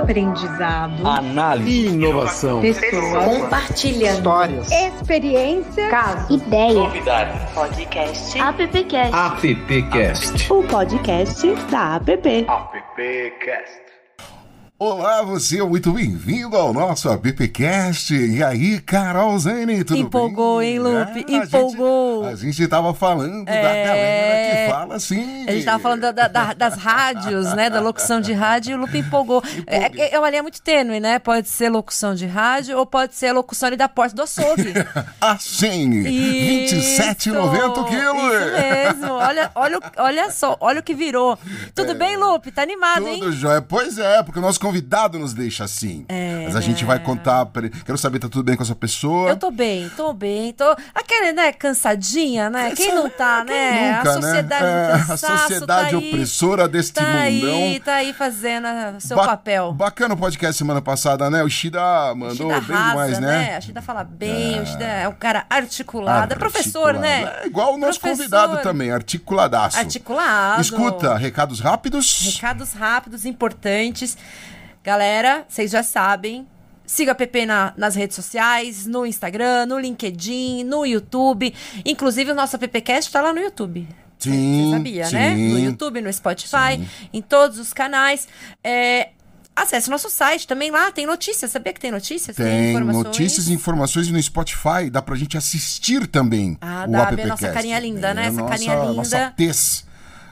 aprendizado, análise, inovação, pessoas, compartilhando histórias, experiência, casos, ideias, novidades, podcast, appcast, appcast, o podcast da app. Appcast. Olá, você é muito bem-vindo ao nosso appcast. E aí, Carol Zane, tudo Empolgou, bem? hein, Lupe? Empolgou. A gente tava falando da galera que fala assim. A gente tava falando das rádios, né? Da locução de rádio, e o Lupe empolgou. É uma linha muito tênue, né? Pode ser locução de rádio ou pode ser locução ali da porta do açougue. A Shane, 27,90 quilos. Isso mesmo. Olha só, olha o que virou. Tudo bem, Lupe? Tá animado, hein? Tudo jóia. Pois é, porque o nosso convidado nos deixa assim. Mas a gente vai contar. Quero saber, tá tudo bem com essa pessoa? Eu tô bem. Aquele, né, cansadinha, né? Quem não tá, né? Nunca, a sociedade né? do cansaço, a sociedade tá aí, opressora deste mundão. Tá aí fazendo o seu papel. Bacana o podcast semana passada, né? O Shida mandou Shida bem arrasa, demais, né? A Shida fala bem, o Shida é um cara articulado. É professor, né? É igual o nosso convidado também, articuladaço. Articulado. Escuta, recados rápidos. Recados rápidos, importantes. Galera, vocês já sabem, siga a PP nas redes sociais, no Instagram, no LinkedIn, no YouTube. Inclusive, o nosso AppCast está lá no YouTube. Sim, Você sabia, sim, né? No YouTube, no Spotify, em todos os canais. Acesse o nosso site também lá, tem notícias. Sabia que tem notícias? Tem informações. notícias e informações no Spotify. Dá pra gente assistir também o dá AppCast. ver nossa carinha linda, né? Essa carinha linda. Nossa tez.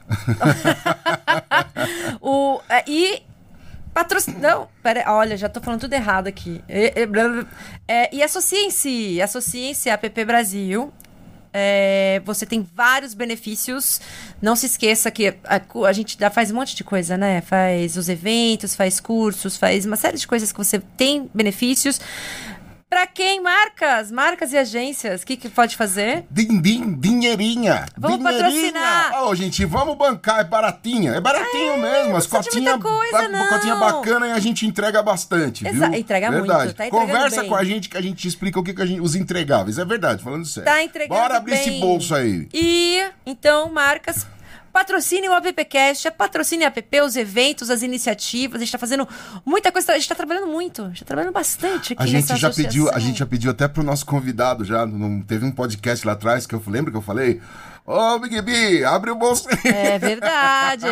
Não, pera, olha, já tô falando tudo errado aqui. E associem-se à App Brasil. Você tem vários benefícios. Não se esqueça que a gente faz um monte de coisa, né? Faz os eventos, faz cursos, faz uma série de coisas que você tem benefícios. Pra quem? Marcas e agências. O que pode fazer? Dinheirinha. Vamos patrocinar. Ô, gente, vamos bancar. É baratinho. É baratinho mesmo. As cotinhas cotinha bacana e a gente entrega bastante, viu? Entrega verdade. muito. Tá Conversa bem. Com a gente que a gente explica o que os entregáveis. É verdade, falando sério. Tá entregando Bora abrir bem. esse bolso aí. E, então, marcas... Patrocine o AppCast, patrocine a app, os eventos, as iniciativas. A gente tá fazendo muita coisa, a gente tá trabalhando muito, a gente tá trabalhando bastante aqui nessa associação. A gente já pediu até pro nosso convidado já, teve um podcast lá atrás que eu lembro que eu falei, ô Big B, abre o bolso aí. É verdade.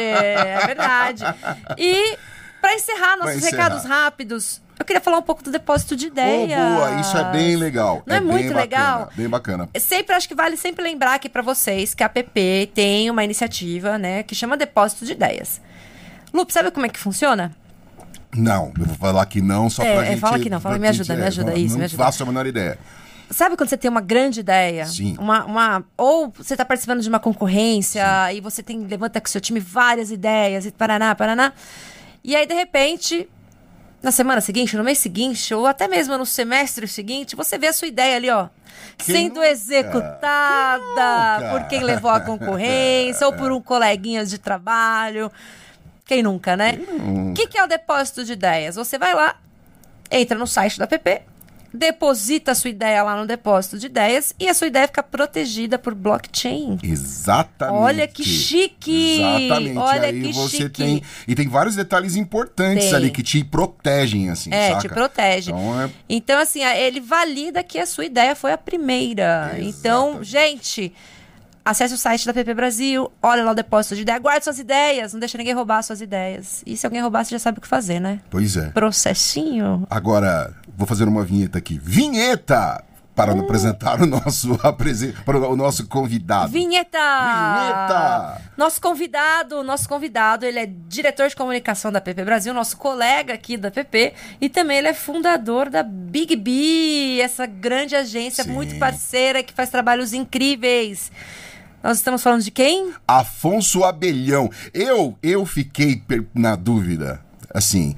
E pra encerrar nossos recados rápidos, eu queria falar um pouco do depósito de ideias. Boa, isso é bem legal. Não é muito legal? Bem bacana. Acho que vale sempre lembrar aqui pra vocês que a app tem uma iniciativa, né, que chama Depósito de Ideias. Lupe, sabe como é que funciona? Não, eu vou falar que não, só pra gente... Fala que não, me ajuda me ajuda. Não faço a menor ideia. Sabe quando você tem uma grande ideia? Sim. Ou você está participando de uma concorrência, sim, e você levanta com seu time várias ideias, e paraná. E aí, de repente, na semana seguinte, no mês seguinte, ou até mesmo no semestre seguinte, você vê a sua ideia ali, ó, sendo executada por quem levou a concorrência, ou por um coleguinha de trabalho. Quem nunca, né? O que é o depósito de ideias? Você vai lá, entra no site da app, deposita a sua ideia lá no depósito de ideias e a sua ideia fica protegida por blockchain. Exatamente. Olha que chique! Exatamente. Olha aí que você chique. Tem vários detalhes importantes ali que te protegem, assim, saca? Te protege. Então, assim, ele valida que a sua ideia foi a primeira. Exatamente. Então, gente... Acesse o site da App Brasil, olha lá o depósito de ideia, guarde suas ideias, não deixa ninguém roubar suas ideias. E se alguém roubar, você já sabe o que fazer, né? Pois é. Processinho. Agora, vou fazer uma vinheta aqui. Vinheta! Para apresentar o nosso convidado. Vinheta! Nosso convidado, ele é diretor de comunicação da App Brasil, nosso colega aqui da App, e também ele é fundador da Big B, essa grande agência, sim, muito parceira, que faz trabalhos incríveis. Nós estamos falando de quem? Afonso Abelhão. Eu fiquei na dúvida, assim...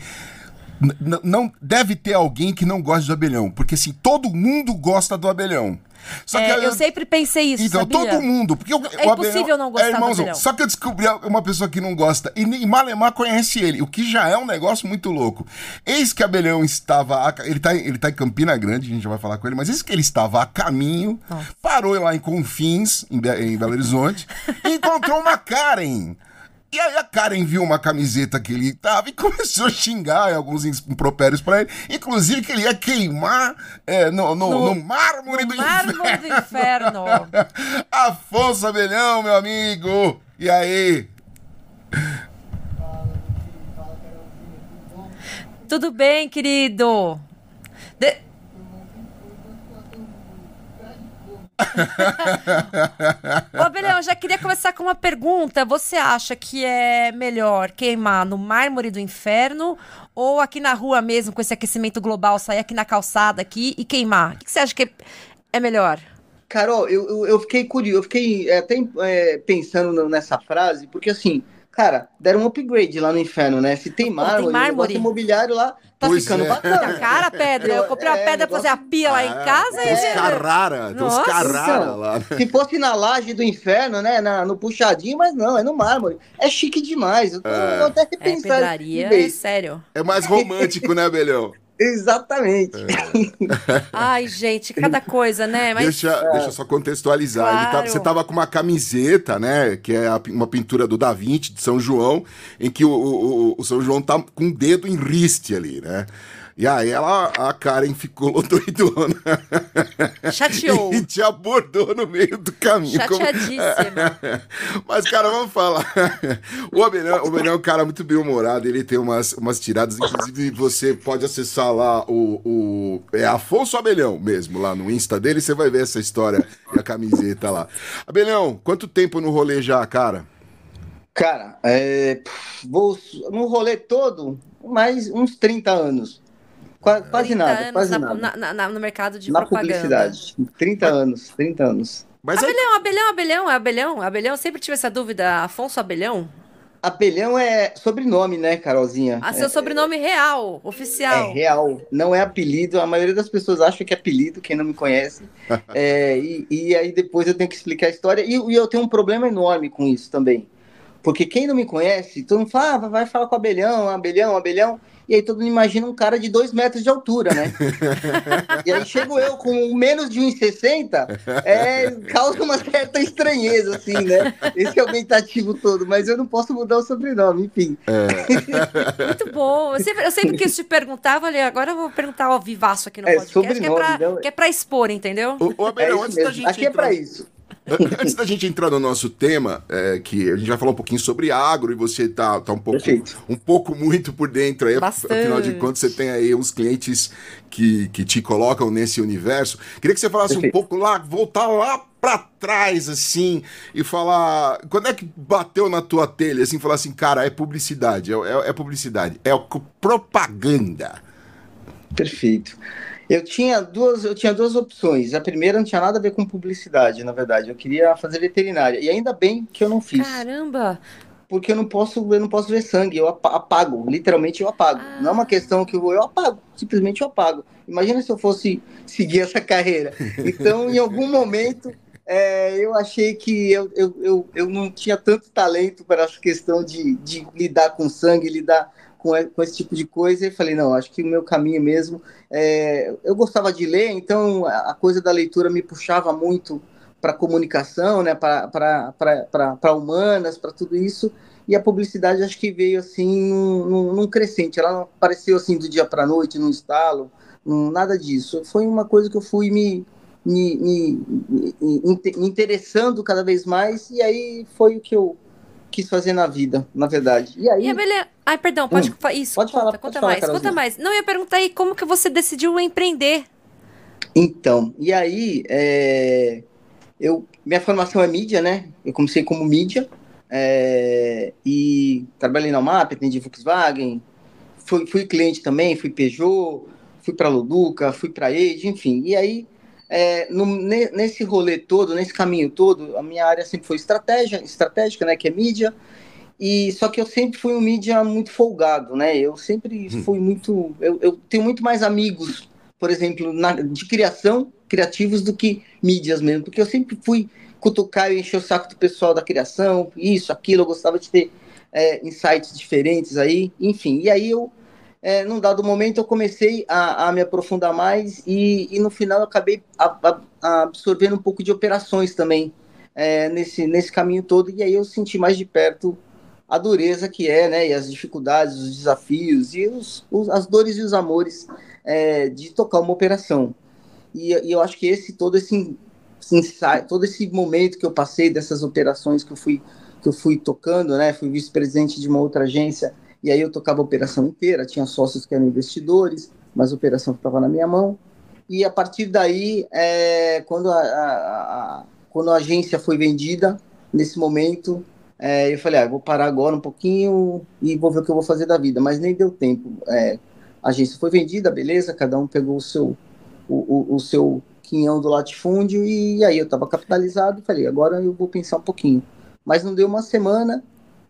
Não deve ter alguém que não goste do Abelhão, porque assim, todo mundo gosta do Abelhão. Só que eu sempre pensei isso, então, sabia? todo mundo. Porque é impossível não gostar do Abelhão. Só que eu descobri uma pessoa que não gosta, e Malemar conhece ele, o que já é um negócio muito louco. Eis que Abelhão estava... Ele tá em Campina Grande, a gente já vai falar com ele, mas eis que ele estava a caminho, parou lá em Confins, em Belo Horizonte, e encontrou uma Karen... E aí a Karen viu uma camiseta que ele tava e começou a xingar alguns impropérios pra ele, inclusive que ele ia queimar no mármore do inferno. Afonso Abelhão, meu amigo. E aí? Tudo bem, querido? Ô, Abelhão, eu já queria começar com uma pergunta. Você acha que é melhor queimar no mármore do inferno ou aqui na rua mesmo, com esse aquecimento global, sair aqui na calçada aqui e queimar? O que você acha que é melhor? Carol, eu fiquei curioso, eu fiquei até pensando nessa frase, porque assim, cara, deram um upgrade lá no inferno, né? Se tem mármore, o negócio imobiliário lá tá ficando bacana. Cara, pedra. Eu comprei uma pedra pra fazer a pia lá em casa e... Tem uns carrara lá. Se fosse na laje do inferno, né? No puxadinho, mas não, é no mármore. É chique demais. Eu até pensando. Pedraria, sério. É mais romântico, né, Abelhão? Exatamente. Ai, gente, cada coisa, né? Mas... Deixa eu só contextualizar. Claro. Você tava com uma camiseta, né? Que é uma pintura do Da Vinci, de São João, em que o São João tá com o dedo em riste ali, né? E aí a Karen ficou doidona. Chateou. E te abordou no meio do caminho. Chateadíssima. Mas, cara, vamos falar. O Abelhão é um cara muito bem-humorado. Ele tem umas tiradas. Inclusive, você pode acessar lá é Afonso Abelhão mesmo, lá no Insta dele. Você vai ver essa história da camiseta lá. Abelhão, quanto tempo no rolê já, cara? Cara, vou no rolê todo, mais uns 30 anos. Quase nada, quase nada. No mercado de na propaganda. Publicidade. 30 anos. Mas Abelhão, sempre tive essa dúvida. Afonso Abelhão? Abelhão é sobrenome, né, Carolzinha? Seu sobrenome real, oficial. É real, não é apelido. A maioria das pessoas acha que é apelido, quem não me conhece. E aí depois eu tenho que explicar a história. E eu tenho um problema enorme com isso também. Porque quem não me conhece, todo mundo fala, vai falar com o Abelhão. E aí todo mundo imagina um cara de 2 metros de altura, né? E aí chego eu com menos de 1,60, causa uma certa estranheza, assim, né? Esse aumentativo todo, mas eu não posso mudar o sobrenome, enfim. Muito bom. Eu sempre quis te perguntar, falei, agora eu vou perguntar ao vivaço aqui no podcast, que é pra expor, entendeu? O Abelhão, antes da gente aqui é pra isso. Antes da gente entrar no nosso tema, que a gente vai falar um pouquinho sobre agro, e você tá um pouco muito por dentro aí, afinal de contas você tem aí uns clientes que te colocam nesse universo. Queria que você falasse um pouco voltar lá pra trás, assim, e falar, quando é que bateu na tua telha, assim, falar assim, cara, é publicidade, é publicidade, é propaganda. Perfeito. Eu tinha duas opções. A primeira não tinha nada a ver com publicidade, na verdade. Eu queria fazer veterinária. E ainda bem que eu não fiz. Caramba! Porque eu não posso ver sangue. Eu apago. Literalmente eu apago. Não é uma questão que eu apago. Simplesmente eu apago. Imagina se eu fosse seguir essa carreira. Então, em algum momento, eu achei que eu não tinha tanto talento para essa questão de lidar com sangue, lidar com esse tipo de coisa, e falei, não, acho que o meu caminho mesmo, eu gostava de ler, então a coisa da leitura me puxava muito para comunicação, né, para humanas, para tudo isso, e a publicidade acho que veio assim num crescente, ela não apareceu assim do dia para a noite, num estalo, nada disso, foi uma coisa que eu fui me interessando cada vez mais, e aí foi o que eu quis fazer na vida, na verdade. E aí... Ai, perdão, pode isso. Pode falar, conta mais. Não, eu ia perguntar aí como que você decidiu empreender. Então, e aí, minha formação é mídia, né? Eu comecei como mídia, e trabalhei na UMAP, atendi Volkswagen, fui cliente também, fui Peugeot, fui para Luduca, fui para Age, enfim. E aí, nesse rolê todo, nesse caminho todo, a minha área sempre foi estratégica, né, que é mídia, e só que eu sempre fui um mídia muito folgado, né, eu sempre fui muito, eu tenho muito mais amigos, por exemplo, de criativos do que mídias mesmo, porque eu sempre fui cutucar e encher o saco do pessoal da criação, isso, aquilo, eu gostava de ter insights diferentes aí, enfim, e aí num dado momento eu comecei a me aprofundar mais e no final eu acabei absorvendo um pouco de operações também nesse caminho todo, e aí eu senti mais de perto a dureza que é, né, e as dificuldades, os desafios, e as dores e os amores de tocar uma operação. E eu acho que todo esse momento que eu passei dessas operações que eu fui tocando, né, fui vice-presidente de uma outra agência, e aí eu tocava a operação inteira, tinha sócios que eram investidores, mas a operação estava na minha mão. E a partir daí, quando a agência foi vendida, nesse momento, eu falei, vou parar agora um pouquinho e vou ver o que eu vou fazer da vida. Mas nem deu tempo. A agência foi vendida, beleza, cada um pegou o seu quinhão do latifúndio, e aí eu estava capitalizado, falei, agora eu vou pensar um pouquinho. Mas não deu uma semana,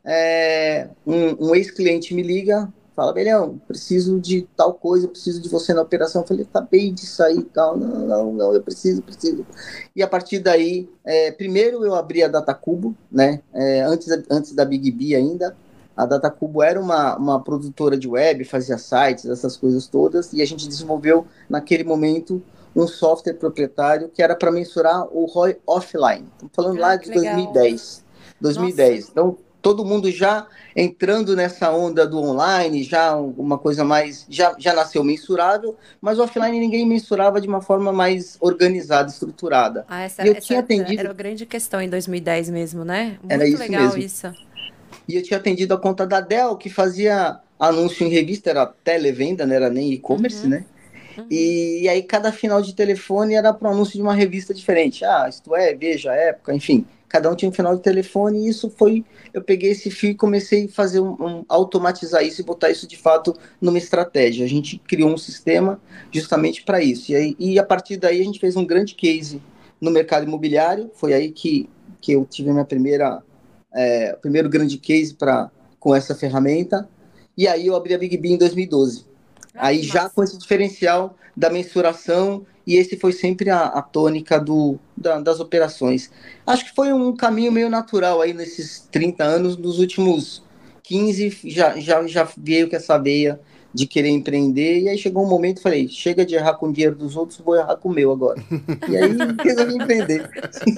um ex-cliente me liga, fala, Belhão, preciso de tal coisa, preciso de você na operação. Eu falei, acabei de sair e tal, não, eu preciso. E a partir daí, primeiro eu abri a Datacubo, né, antes da Big B ainda. A Datacubo era uma produtora de web, fazia sites, essas coisas todas, e a gente desenvolveu, naquele momento, um software proprietário que era para mensurar o ROI offline. Estamos falando lá de 2010. Então, todo mundo já entrando nessa onda do online, já uma coisa mais... Já nasceu mensurável, mas o offline ninguém mensurava de uma forma mais organizada, estruturada. Essa era a grande questão em 2010 mesmo, né? Muito era isso legal mesmo. Isso. E eu tinha atendido a conta da Dell, que fazia anúncio em revista, era televenda, não era nem e-commerce, né? E aí cada final de telefone era para o anúncio de uma revista diferente. Isto é, Veja, Época, enfim. Cada um tinha um final de telefone, e isso foi... Eu peguei esse fio e comecei a fazer automatizar isso e botar isso de fato numa estratégia. A gente criou um sistema justamente para isso. E a partir daí a gente fez um grande case no mercado imobiliário. Foi aí que eu tive a minha primeiro grande case com essa ferramenta. E aí eu abri a Big B em 2012. Aí já com esse diferencial da mensuração, e esse foi sempre a tônica das operações. Acho que foi um caminho meio natural aí nesses 30 anos. Nos últimos 15 já veio com essa veia de querer empreender, e aí chegou um momento e falei, chega de errar com o dinheiro dos outros, vou errar com o meu agora. E aí resolvi empreender.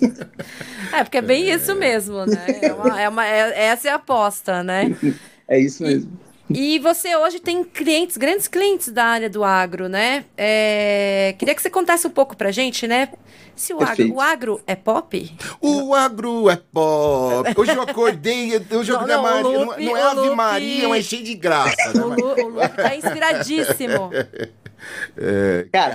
Porque é bem isso mesmo, né? Essa é a aposta, né? É isso mesmo. E você hoje tem grandes clientes da área do agro, né? Queria que você contasse um pouco pra gente, né? Se o agro é pop? O agro é pop. Hoje eu acordei, não é Ave Maria, mas é cheio de graça. Né? O Lupe tá inspiradíssimo. Cara,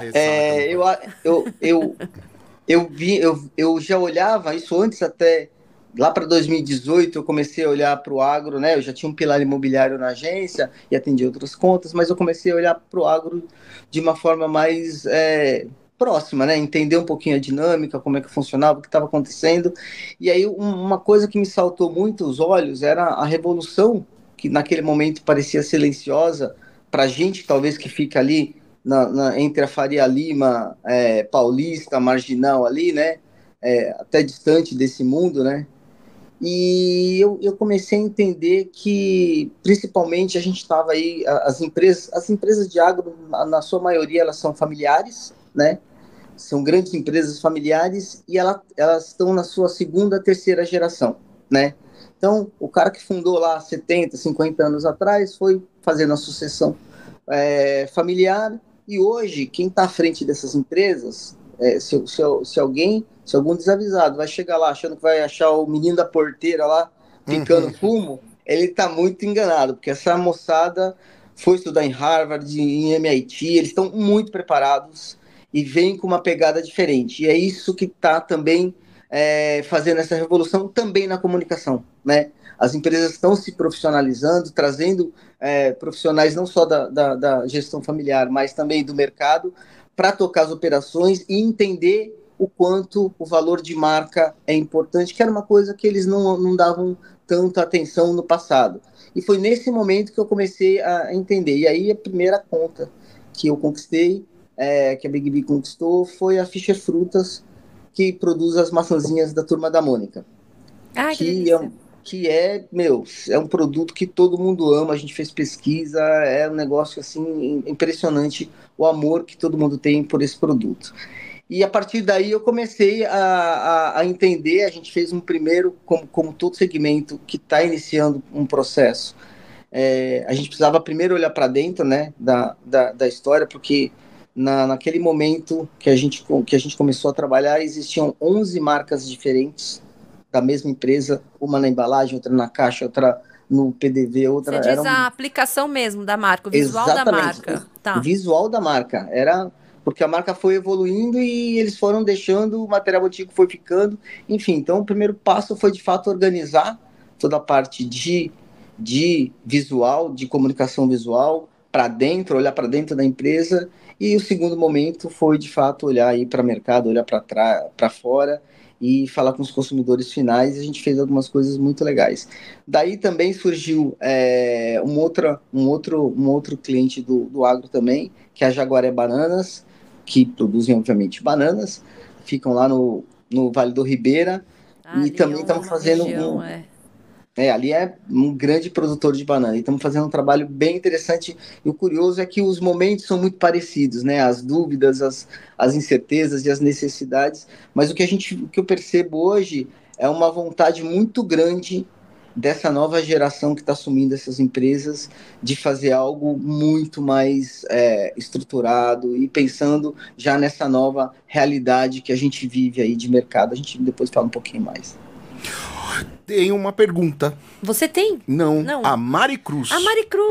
eu já olhava isso antes até... Lá para 2018 eu comecei a olhar para o agro, né? Eu já tinha um pilar imobiliário na agência e atendia outras contas, mas eu comecei a olhar para o agro de uma forma mais próxima, né? Entender um pouquinho a dinâmica, como é que funcionava, o que estava acontecendo. E aí uma coisa que me saltou muito os olhos era a revolução, que naquele momento parecia silenciosa, para a gente talvez que fica ali entre a Faria Lima, Paulista, Marginal ali, né? Até distante desse mundo, né? E eu comecei a entender que, principalmente, a gente estava aí, as empresas de agro, na sua maioria, elas são familiares, né? São grandes empresas familiares, e elas estão na sua segunda, terceira geração, né? Então, o cara que fundou lá 70, 50 anos atrás foi fazendo a sucessão familiar, e hoje, quem está à frente dessas empresas, se algum desavisado vai chegar lá achando que vai achar o menino da porteira lá picando fumo, ele está muito enganado, porque essa moçada foi estudar em Harvard, em MIT, eles estão muito preparados e vêm com uma pegada diferente. E é isso que está também fazendo essa revolução também na comunicação, né? As empresas estão se profissionalizando, trazendo profissionais não só da gestão familiar, mas também do mercado, para tocar as operações e entender o quanto o valor de marca é importante, que era uma coisa que eles não davam tanta atenção no passado. E foi nesse momento que eu comecei a entender. E aí a primeira conta que eu conquistei, que a Big B conquistou, foi a Fischer Frutas, que produz as maçãzinhas da Turma da Mônica. Que é um produto que todo mundo ama, a gente fez pesquisa, é um negócio assim impressionante, o amor que todo mundo tem por esse produto. E a partir daí eu comecei a entender, a gente fez um primeiro, como todo segmento que está iniciando um processo, a gente precisava primeiro olhar para dentro, né, da história, porque naquele momento que a gente começou a trabalhar, existiam 11 marcas diferentes da mesma empresa, uma na embalagem, outra na caixa, outra no PDV, outra... Você diz a aplicação mesmo da marca, o visual da marca. Tá. O visual da marca, porque a marca foi evoluindo e eles foram deixando, o material antigo foi ficando, enfim, então o primeiro passo foi de fato organizar toda a parte de visual, de comunicação visual, para dentro, olhar para dentro da empresa, e o segundo momento foi de fato olhar aí para o mercado, olhar para fora e falar com os consumidores finais, e a gente fez algumas coisas muito legais. Daí também surgiu um outro cliente do agro também, que é a Jaguaré Bananas, que produzem, obviamente, bananas, ficam lá no Vale do Ribeira, e também estamos fazendo ali é um grande produtor de banana, e estamos fazendo um trabalho bem interessante, e o curioso é que os momentos são muito parecidos, né? As dúvidas, as incertezas e as necessidades, mas o que eu percebo hoje é uma vontade muito grande dessa nova geração que está assumindo essas empresas de fazer algo muito mais estruturado e pensando já nessa nova realidade que a gente vive aí de mercado. A gente depois fala um pouquinho mais. Tem uma pergunta. Você tem? Não. A Mari Cruz. A Mari Cruz.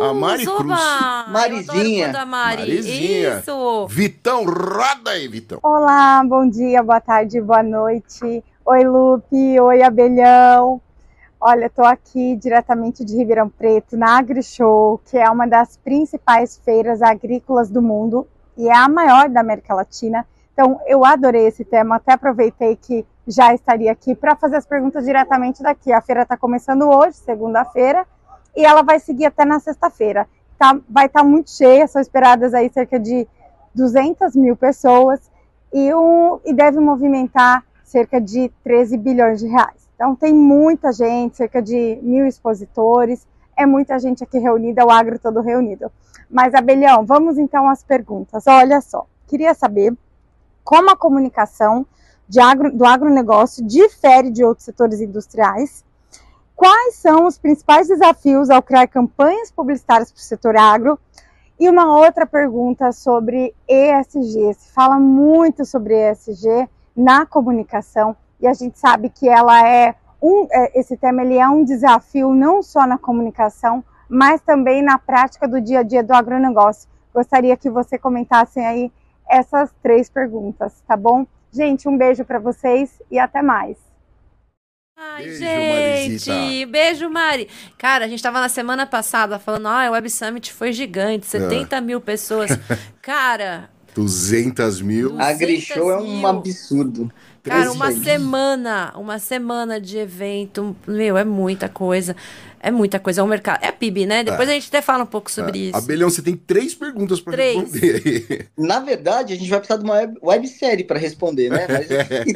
Marizinha. Marizinha. Isso. Vitão, roda aí, Vitão. Olá, bom dia, boa tarde, boa noite. Oi, Lupe. Oi, Abelhão. Olha, estou aqui diretamente de Ribeirão Preto, na AgriShow, que é uma das principais feiras agrícolas do mundo e é a maior da América Latina. Então, eu adorei esse tema, até aproveitei que já estaria aqui para fazer as perguntas diretamente daqui. A feira está começando hoje, segunda-feira, e ela vai seguir até na sexta-feira. Vai estar muito cheia, são esperadas aí cerca de 200 mil pessoas e deve movimentar cerca de 13 bilhões de reais. Então tem muita gente, cerca de 1.000 expositores, é muita gente aqui reunida, o agro todo reunido. Mas, Abelhão, vamos então às perguntas. Olha só, queria saber como a comunicação do agronegócio difere de outros setores industriais, quais são os principais desafios ao criar campanhas publicitárias para o setor agro, e uma outra pergunta sobre ESG. Se fala muito sobre ESG na comunicação, e a gente sabe que esse tema ele é um desafio não só na comunicação, mas também na prática do dia a dia do agronegócio. Gostaria que você comentasse aí essas 3 perguntas, tá bom? Gente, um beijo para vocês e até mais. Ai, beijo, gente, Marizita. Beijo, Mari. Cara, a gente tava na semana passada falando, o Web Summit foi gigante, 70 mil pessoas. Cara... 200 mil. A AgriShow é um absurdo. Cara, uma semana de evento, é muita coisa. É muita coisa, é um mercado. É a PIB, né? Depois a gente até fala um pouco sobre isso. Abelhão, você tem 3 perguntas para responder. Na verdade, a gente vai precisar de uma websérie para responder, né? Mas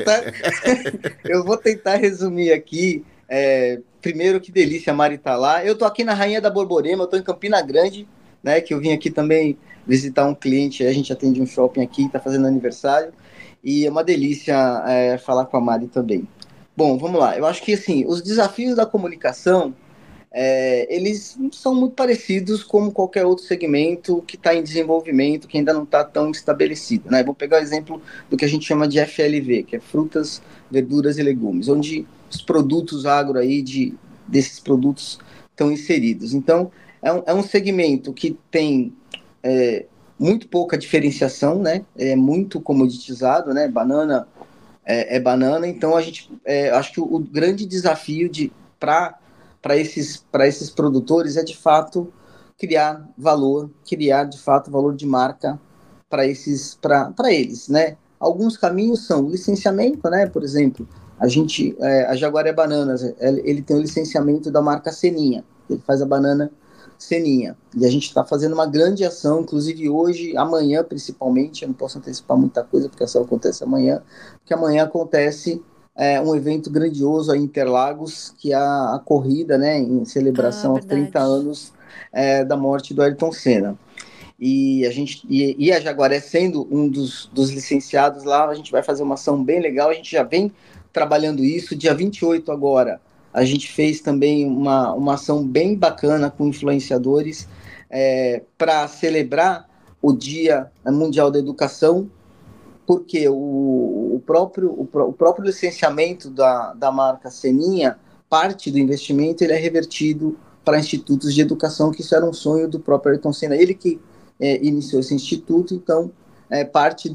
eu vou tentar resumir aqui. Primeiro, que delícia a Mari tá lá. Eu tô aqui na Rainha da Borborema, eu tô em Campina Grande, né? Que eu vim aqui também visitar um cliente, a gente atende um shopping aqui, tá fazendo aniversário. E é uma delícia falar com a Mari também. Bom, vamos lá. Eu acho que, assim, os desafios da comunicação, eles são muito parecidos com qualquer outro segmento que está em desenvolvimento, que ainda não está tão estabelecido, né? Vou pegar o exemplo do que a gente chama de FLV, que é frutas, verduras e legumes, onde os produtos agro aí, desses produtos estão inseridos. Então, é um segmento que tem... muito pouca diferenciação, né? É muito comoditizado, né? Banana é banana, então a gente acho que o grande desafio para esses produtores é de fato criar de fato valor de marca para eles, né? Alguns caminhos são o licenciamento, né? Por exemplo, a Jaguaré Bananas, ele tem o licenciamento da marca Seninha, ele faz a banana Seninha. E a gente está fazendo uma grande ação, inclusive hoje, amanhã principalmente, eu não posso antecipar muita coisa, porque a ação acontece amanhã, porque amanhã acontece um evento grandioso aí em Interlagos, que é a corrida, né, em celebração aos 30 anos da morte do Ayrton Senna. e a Jaguaré sendo um dos licenciados lá, a gente vai fazer uma ação bem legal, a gente já vem trabalhando isso. Dia 28 agora, a gente fez também uma ação bem bacana com influenciadores para celebrar o Dia Mundial da Educação, porque o próprio licenciamento da marca Seninha, parte do investimento ele é revertido para institutos de educação, que isso era um sonho do próprio Ayrton Senna, ele que iniciou esse instituto, então parte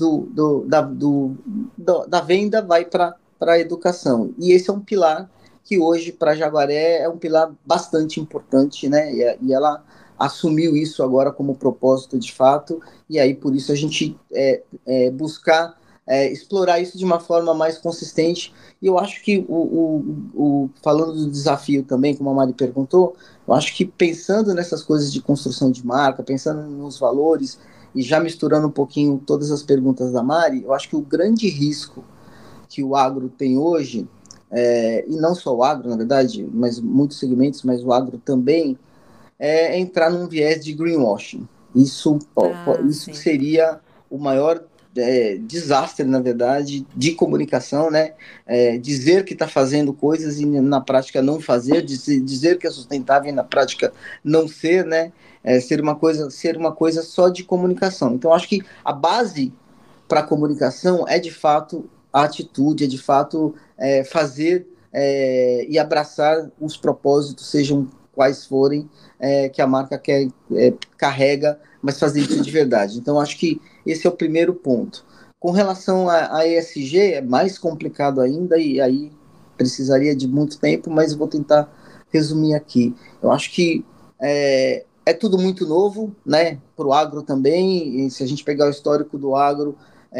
da venda vai para a educação. E esse é um pilar que hoje para a Jaguaré é um pilar bastante importante, né? E ela assumiu isso agora como propósito de fato, e aí por isso a gente buscar explorar isso de uma forma mais consistente. E eu acho que, falando do desafio também, como a Mari perguntou, eu acho que pensando nessas coisas de construção de marca, pensando nos valores, e já misturando um pouquinho todas as perguntas da Mari, eu acho que o grande risco que o agro tem hoje, e não só o agro, na verdade, mas muitos segmentos, mas o agro também, é entrar num viés de greenwashing. Isso seria o maior desastre, na verdade, de comunicação, né? Dizer que está fazendo coisas e na prática não fazer, dizer que é sustentável e na prática não ser, né? Ser uma coisa só de comunicação. Então, acho que a base para a comunicação é, de fato, a atitude, é, de fato, fazer e abraçar os propósitos, sejam quais forem, que a marca carrega, mas fazer isso de verdade. Então, acho que esse é o primeiro ponto. Com relação a ESG, é mais complicado ainda, e aí precisaria de muito tempo, mas eu vou tentar resumir aqui. Eu acho que é tudo muito novo, né, para o agro também, e se a gente pegar o histórico do agro,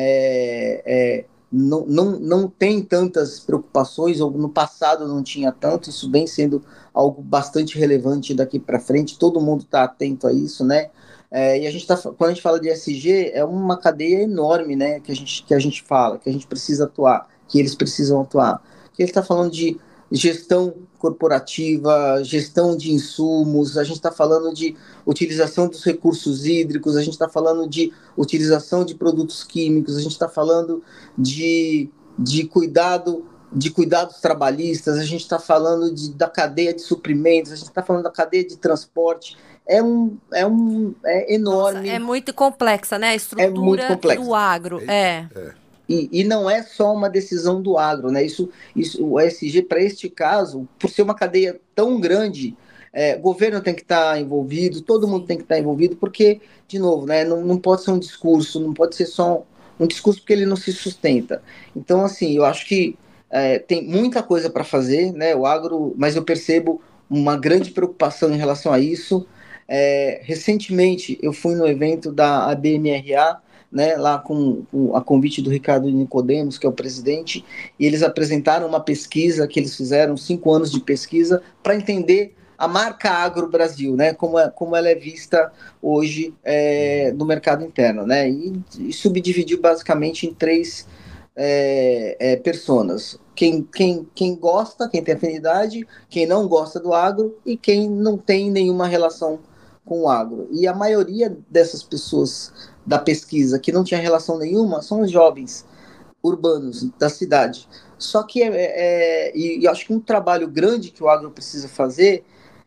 não tem tantas preocupações, ou no passado não tinha tanto, isso vem sendo algo bastante relevante daqui para frente, todo mundo está atento a isso, né? E quando a gente fala de ESG, é uma cadeia enorme, né, que a gente fala, que a gente precisa atuar, que eles precisam atuar. Que ele está falando de gestão corporativa, gestão de insumos, a gente está falando de utilização dos recursos hídricos, a gente está falando de utilização de produtos químicos, a gente está falando de cuidados trabalhistas, a gente está falando da cadeia de suprimentos, a gente está falando da cadeia de transporte. É enorme. Nossa, é muito complexa, né? A estrutura do agro. E não é só uma decisão do agro, né? O ESG, para este caso, por ser uma cadeia tão grande, o governo tem que estar envolvido, todo mundo tem que estar envolvido, porque, de novo, né, não pode ser um discurso, não pode ser só um discurso, porque ele não se sustenta. Então, assim, eu acho que tem muita coisa para fazer, né? O agro, mas eu percebo uma grande preocupação em relação a isso. Recentemente, eu fui no evento da ABMRA, né, lá com a convite do Ricardo Nicodemos, que é o presidente, e eles apresentaram uma pesquisa que eles fizeram, 5 anos de pesquisa, para entender a marca Agro Brasil, né, como ela é vista hoje no mercado interno, né, e subdividiu basicamente em 3 personas. Quem gosta, quem tem afinidade, quem não gosta do agro e quem não tem nenhuma relação com o agro. E a maioria dessas pessoas da pesquisa que não tinha relação nenhuma são os jovens urbanos da cidade. Só que e acho que um trabalho grande que o agro precisa fazer,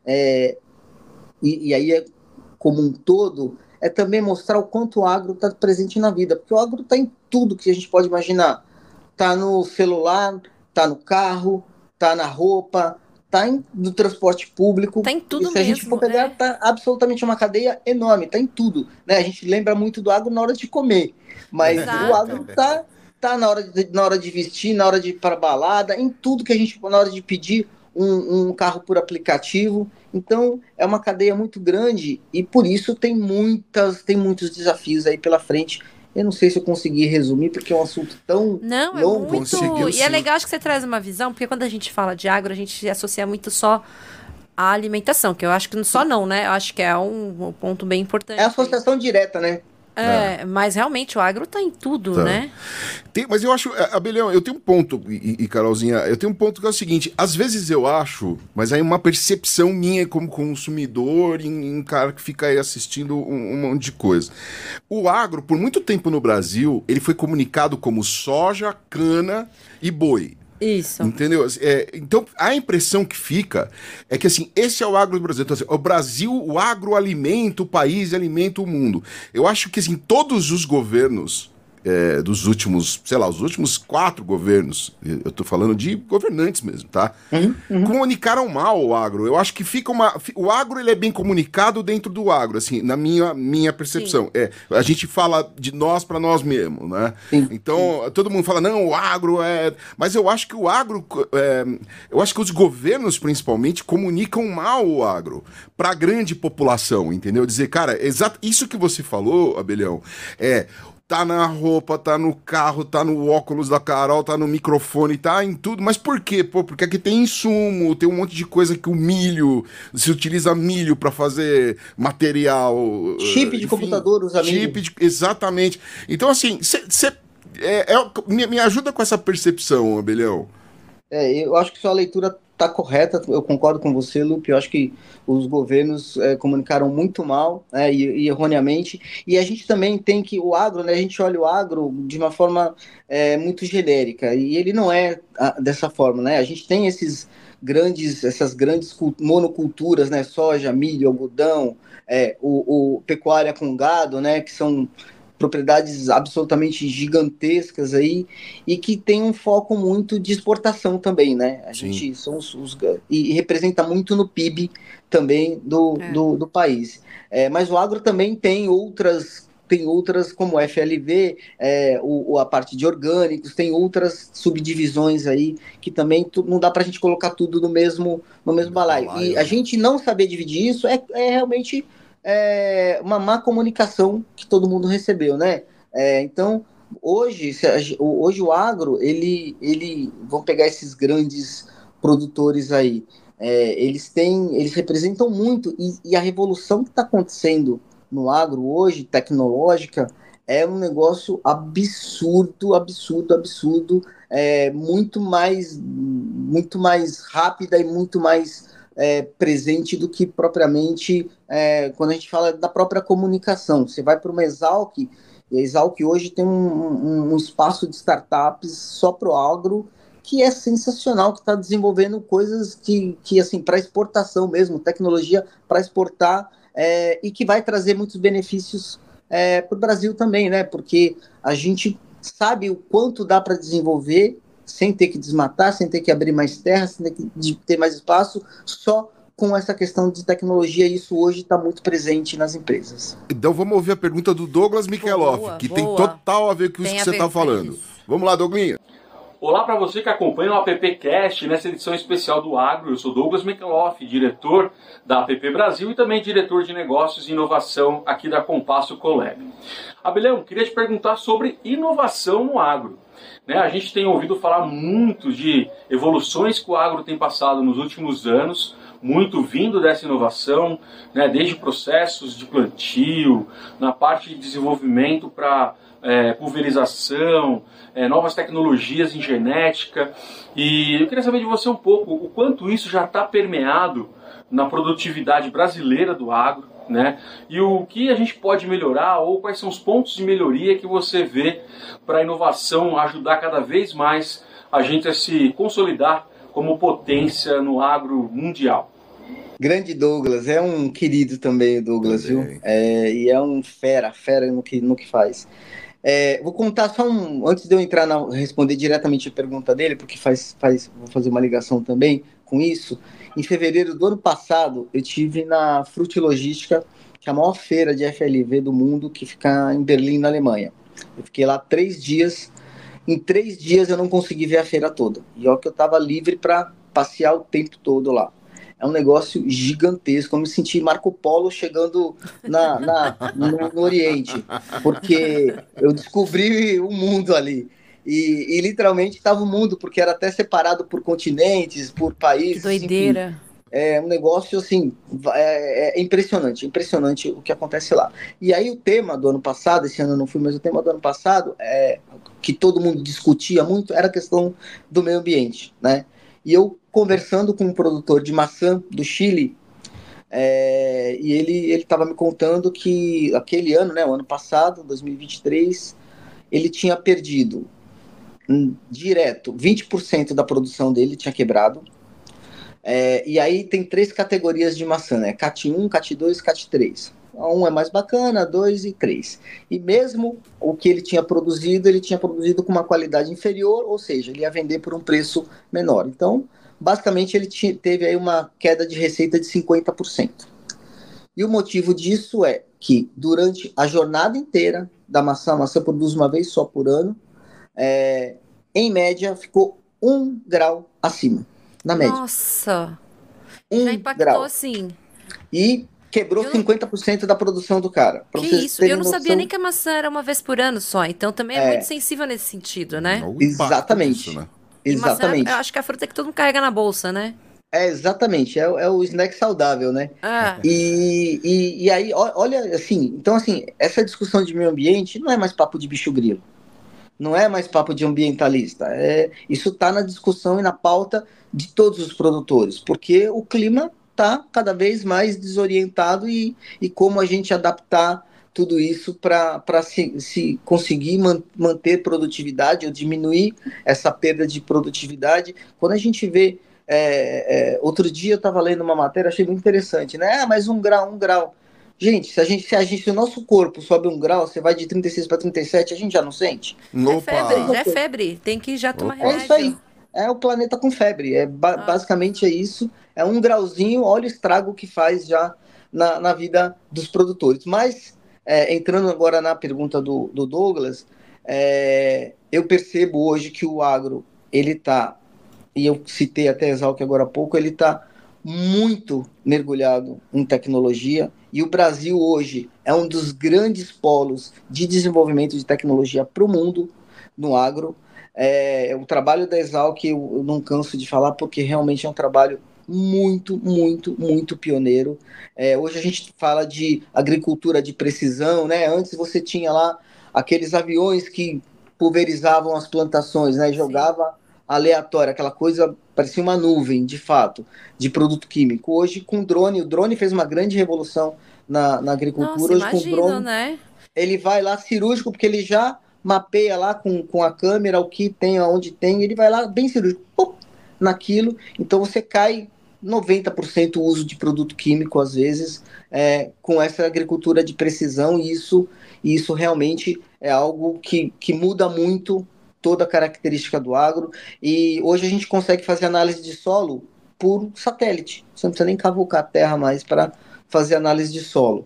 e aí como um todo, é também mostrar o quanto o agro está presente na vida, porque o agro está em tudo que a gente pode imaginar. Está no celular, está no carro, está na roupa, está no transporte público. Está em tudo mesmo. Se a gente for pegar, está absolutamente uma cadeia enorme, está em tudo. Né? A gente lembra muito do agro na hora de comer, mas o agro está na hora de vestir, na hora de ir para balada, em tudo que a gente, na hora de pedir um carro por aplicativo. Então, é uma cadeia muito grande e, por isso, tem muitos desafios aí pela frente. Eu não sei se eu consegui resumir, porque é um assunto tão longo. E é legal, acho que você traz uma visão, porque quando a gente fala de agro, a gente associa muito só à alimentação, que eu acho que só não, né? Eu acho que é um ponto bem importante. É associação direta, né? Mas realmente o agro tá em tudo, né? Mas eu acho, Abelhão, eu tenho um ponto, e Carolzinha, eu tenho um ponto que é o seguinte, às vezes eu acho, mas aí uma percepção minha como consumidor, em um cara que fica aí assistindo um monte de coisa. O agro, por muito tempo no Brasil, ele foi comunicado como soja, cana e boi. Isso. Entendeu? Então, a impressão que fica é que, assim, esse é o agro do Brasil. Então, assim, o Brasil, o agro alimenta o país e alimenta o mundo. Eu acho que, assim, todos os governos dos últimos, sei lá, os últimos 4 governos, eu tô falando de governantes mesmo, tá? Comunicaram mal o agro. Eu acho que fica o agro, ele é bem comunicado dentro do agro, assim, na minha percepção. A gente fala de nós para nós mesmos, né? Então, todo mundo fala, não, o agro é... Mas eu acho que o agro... eu acho que os governos, principalmente, comunicam mal o agro pra grande população, entendeu? Dizer, cara, isso que você falou, Abelhão, tá na roupa, tá no carro, tá no óculos da Carol, tá no microfone, tá em tudo. Mas por quê? Porque aqui tem insumo, tem um monte de coisa que o milho, se utiliza milho para fazer material. Chip de computador, usa milho. Exatamente. Então, assim, me ajuda com essa percepção, Abelhão. Eu acho que sua leitura tá correta, eu concordo com você, Lupe. Eu acho que os governos comunicaram muito mal, e erroneamente, e a gente também tem que, o agro, né, a gente olha o agro de uma forma muito genérica, e ele não é dessa forma, né? A gente tem essas grandes monoculturas, né, soja, milho, algodão, o pecuária com gado, né, que são propriedades absolutamente gigantescas aí, e que tem um foco muito de exportação também, né? A gente e representa muito no PIB também do país. Mas o agro também tem outras como o FLV, a parte de orgânicos, tem outras subdivisões aí que também não dá para a gente colocar tudo no mesmo balaio. E a gente não saber dividir isso é realmente uma má comunicação que todo mundo recebeu, né? Então, hoje o agro, vamos pegar esses grandes produtores aí, eles representam muito, e a revolução que está acontecendo no agro hoje, tecnológica, é um negócio absurdo, muito mais rápida e muito mais presente do que propriamente quando a gente fala da própria comunicação. Você vai para uma Exalc, e a Exalc hoje tem um espaço de startups só para o agro, que é sensacional, que está desenvolvendo coisas que assim, para exportação mesmo, tecnologia para exportar, e que vai trazer muitos benefícios para o Brasil também, né? Porque a gente sabe o quanto dá para desenvolver sem ter que desmatar, sem ter que abrir mais terra, sem ter que ter mais espaço, só com essa questão de tecnologia, e isso hoje está muito presente nas empresas. Então vamos ouvir a pergunta do Douglas Mikeloff, que tem total a ver com isso que você está falando. Vamos lá, Douglinha. Olá para você que acompanha o AppCast nessa edição especial do Agro. Eu sou Douglas Mikeloff, diretor da App Brasil e também diretor de negócios e inovação aqui da Compasso Colab. Abelhão, queria te perguntar sobre inovação no agro. A gente tem ouvido falar muito de evoluções que o agro tem passado nos últimos anos, muito vindo dessa inovação, desde processos de plantio, na parte de desenvolvimento para pulverização, novas tecnologias em genética. E eu queria saber de você um pouco o quanto isso já está permeado na produtividade brasileira do agro, e o que a gente pode melhorar, ou quais são os pontos de melhoria que você vê para a inovação ajudar cada vez mais a gente a se consolidar como potência no agro mundial. Grande Douglas, é um querido também o Douglas, viu? E é um fera no que faz. Vou contar só antes de eu responder diretamente a pergunta dele, porque vou fazer uma ligação também com isso. Em fevereiro do ano passado, eu estive na Frutilogística, que é a maior feira de FLV do mundo, que fica em Berlim, na Alemanha. Eu fiquei lá 3 dias. Em 3 dias eu não consegui ver a feira toda. E olha que eu estava livre para passear o tempo todo lá. É um negócio gigantesco. Eu me senti Marco Polo chegando no Oriente, porque eu descobri o mundo ali. E literalmente estava o mundo, porque era até separado por continentes, por países. Que doideira. Enfim. É um negócio, assim, é impressionante o que acontece lá. E aí o tema do ano passado, esse ano eu não fui, mas o tema do ano passado, que todo mundo discutia muito, era a questão do meio ambiente, né? E eu conversando com um produtor de maçã do Chile, e ele estava me contando que aquele ano, né, o ano passado, 2023, ele tinha perdido direto 20% da produção dele, tinha quebrado. E aí tem 3 categorias de maçã, né? CAT 1, CAT 2, CAT 3. A 1 é mais bacana, a 2 e 3. E mesmo o que ele tinha produzido com uma qualidade inferior, ou seja, ele ia vender por um preço menor. Então, basicamente, ele teve aí uma queda de receita de 50%. E o motivo disso é que durante a jornada inteira da maçã, a maçã produz uma vez só por ano, em média, ficou 1 grau acima. Na média. Nossa! Já impactou grau. Assim. E quebrou 50% da produção do cara. Que isso? Eu não sabia nem que a maçã era uma vez por ano só. Então também é muito sensível nesse sentido, né? Exatamente. Disso, né? Exatamente. Maçã, eu acho que é a fruta que todo mundo carrega na bolsa, né? Exatamente. É o snack saudável, né? E aí, olha, assim, então assim, essa discussão de meio ambiente não é mais papo de bicho grilo. Não é mais papo de ambientalista. Isso está na discussão e na pauta de todos os produtores, porque o clima está cada vez mais desorientado e como a gente adaptar tudo isso para se conseguir manter produtividade ou diminuir essa perda de produtividade. Quando a gente vê... outro dia eu estava lendo uma matéria, achei muito interessante, né? Mas 1 grau. Gente, se o nosso corpo sobe 1 grau, você vai de 36 para 37, a gente já não sente? Já é febre. Tem que já tomar remédio. É isso aí. É o planeta com febre. Basicamente é isso. É 1 grauzinho, olha o estrago que faz já na vida dos produtores. Mas, entrando agora na pergunta do Douglas, eu percebo hoje que o agro, ele está, e eu citei até a Exalc agora há pouco, ele está muito mergulhado em tecnologia, e o Brasil hoje é um dos grandes polos de desenvolvimento de tecnologia para o mundo no agro. O trabalho da Exalc eu não canso de falar, porque realmente é um trabalho muito, muito, muito pioneiro. Hoje a gente fala de agricultura de precisão, né? Antes você tinha lá aqueles aviões que pulverizavam as plantações, né? Jogava aleatório, aquela coisa, parecia uma nuvem, de fato, de produto químico. Hoje, com drone, o drone fez uma grande revolução na agricultura. Nossa, hoje, imagino, com o drone, né? ele vai lá cirúrgico, porque ele já mapeia lá com a câmera o que tem, aonde tem, ele vai lá bem cirúrgico, naquilo. Então você cai 90% o uso de produto químico, às vezes, com essa agricultura de precisão, e isso realmente é algo que muda muito toda a característica do agro. E hoje a gente consegue fazer análise de solo por satélite. Você não precisa nem cavucar a terra mais para fazer análise de solo.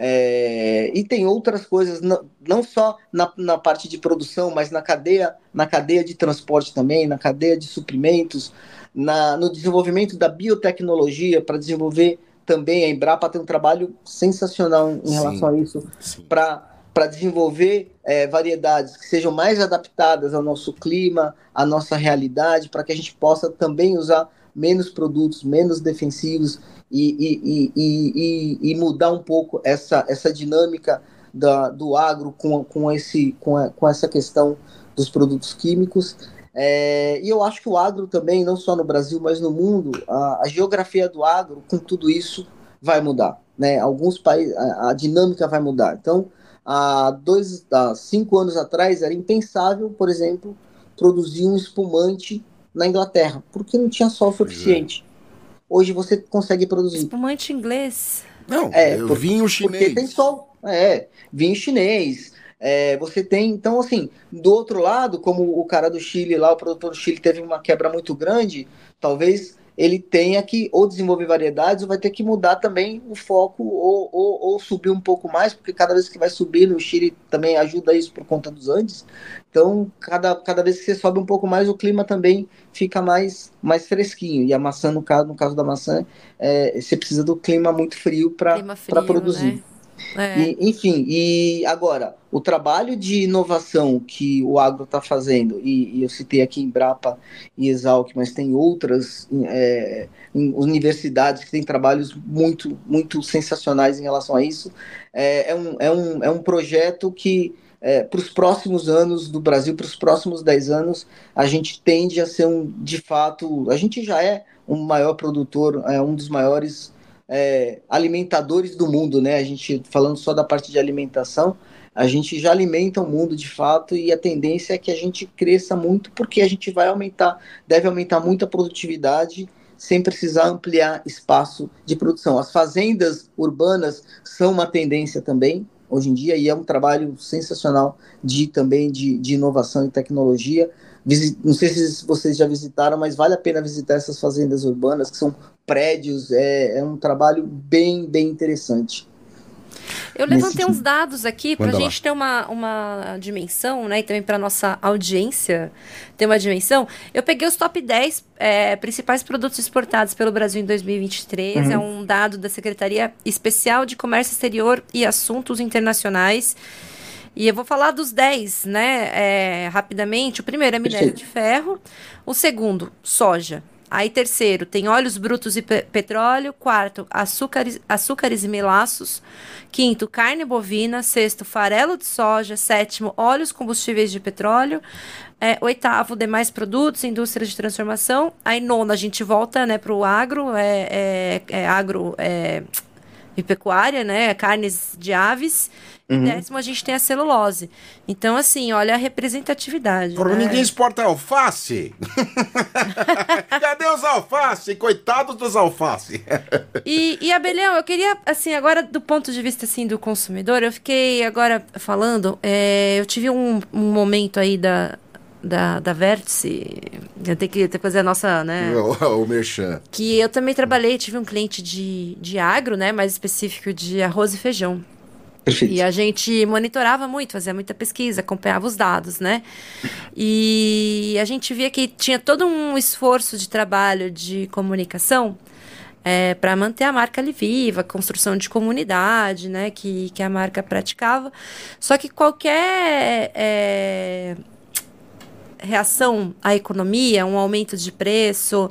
E tem outras coisas, não só na parte de produção, mas na cadeia de transporte também, na cadeia de suprimentos, no desenvolvimento da biotecnologia, para desenvolver também. A Embrapa tem um trabalho sensacional em relação a isso, para desenvolver variedades que sejam mais adaptadas ao nosso clima, à nossa realidade, para que a gente possa também usar menos produtos, menos defensivos, e mudar um pouco essa dinâmica do agro com essa questão dos produtos químicos. E eu acho que o agro também, não só no Brasil, mas no mundo, a geografia do agro, com tudo isso, vai mudar, né? Alguns países, a dinâmica vai mudar. Então, há 5 anos atrás, era impensável, por exemplo, produzir um espumante na Inglaterra, porque não tinha sol suficiente. Hoje você consegue produzir. Espumante inglês? Não, vinho chinês. Porque tem sol. Vinho chinês. Você tem, então, assim, do outro lado, como o cara do Chile lá, o produtor do Chile teve uma quebra muito grande, talvez ele tenha que ou desenvolver variedades, ou vai ter que mudar também o foco, ou subir um pouco mais, porque cada vez que vai subir, o Chile também ajuda isso por conta dos Andes. Então, cada vez que você sobe um pouco mais, o clima também fica mais fresquinho. E a maçã, no caso da maçã, você precisa do clima muito frio para produzir. Né? Enfim, e agora, o trabalho de inovação que o agro está fazendo, e eu citei aqui Embrapa e Exalc, mas tem outras universidades que têm trabalhos muito, muito sensacionais em relação a isso. É um projeto que, para os próximos anos do Brasil, para os próximos 10 anos, a gente tende a ser de fato, a gente já é um maior produtor, um dos maiores alimentadores do mundo, né? A gente, falando só da parte de alimentação, a gente já alimenta o mundo de fato, e a tendência é que a gente cresça muito, porque a gente deve aumentar muito a produtividade sem precisar ampliar espaço de produção. As fazendas urbanas são uma tendência também hoje em dia, e é um trabalho sensacional também de inovação e tecnologia. Não sei se vocês já visitaram, mas vale a pena visitar essas fazendas urbanas, que são prédios, é um trabalho bem, bem interessante. Eu levantei uns dados aqui para a gente ter uma dimensão, né? E também para nossa audiência ter uma dimensão. Eu peguei os top 10 principais produtos exportados pelo Brasil em 2023. É um dado da Secretaria Especial de Comércio Exterior e Assuntos Internacionais. E eu vou falar dos 10, né? Rapidamente. O primeiro é minério de ferro. O segundo, soja. Aí, terceiro, tem óleos brutos e petróleo. Quarto, açúcares e melaços. Quinto, carne bovina. Sexto, farelo de soja. Sétimo, óleos combustíveis de petróleo. Oitavo, demais produtos, indústrias de transformação. Aí, nono, a gente volta, né, para o agro. Agro e pecuária, né? Carnes de aves. E décimo, a gente tem a celulose. Então, assim, olha a representatividade. Por ninguém exporta alface. Cadê os alface? Coitados dos alface. E Abelhão, eu queria, assim, agora do ponto de vista, assim, do consumidor, eu fiquei agora falando, eu tive um momento aí da Vértice, eu tenho que fazer a nossa, né? O merchan. Que eu também trabalhei, tive um cliente de agro, né? Mais específico de arroz e feijão. Perfeito. E a gente monitorava muito, fazia muita pesquisa, acompanhava os dados, né? E a gente via que tinha todo um esforço de trabalho de comunicação para manter a marca ali viva, construção de comunidade, né? Que a marca praticava. Só que qualquer reação à economia, um aumento de preço,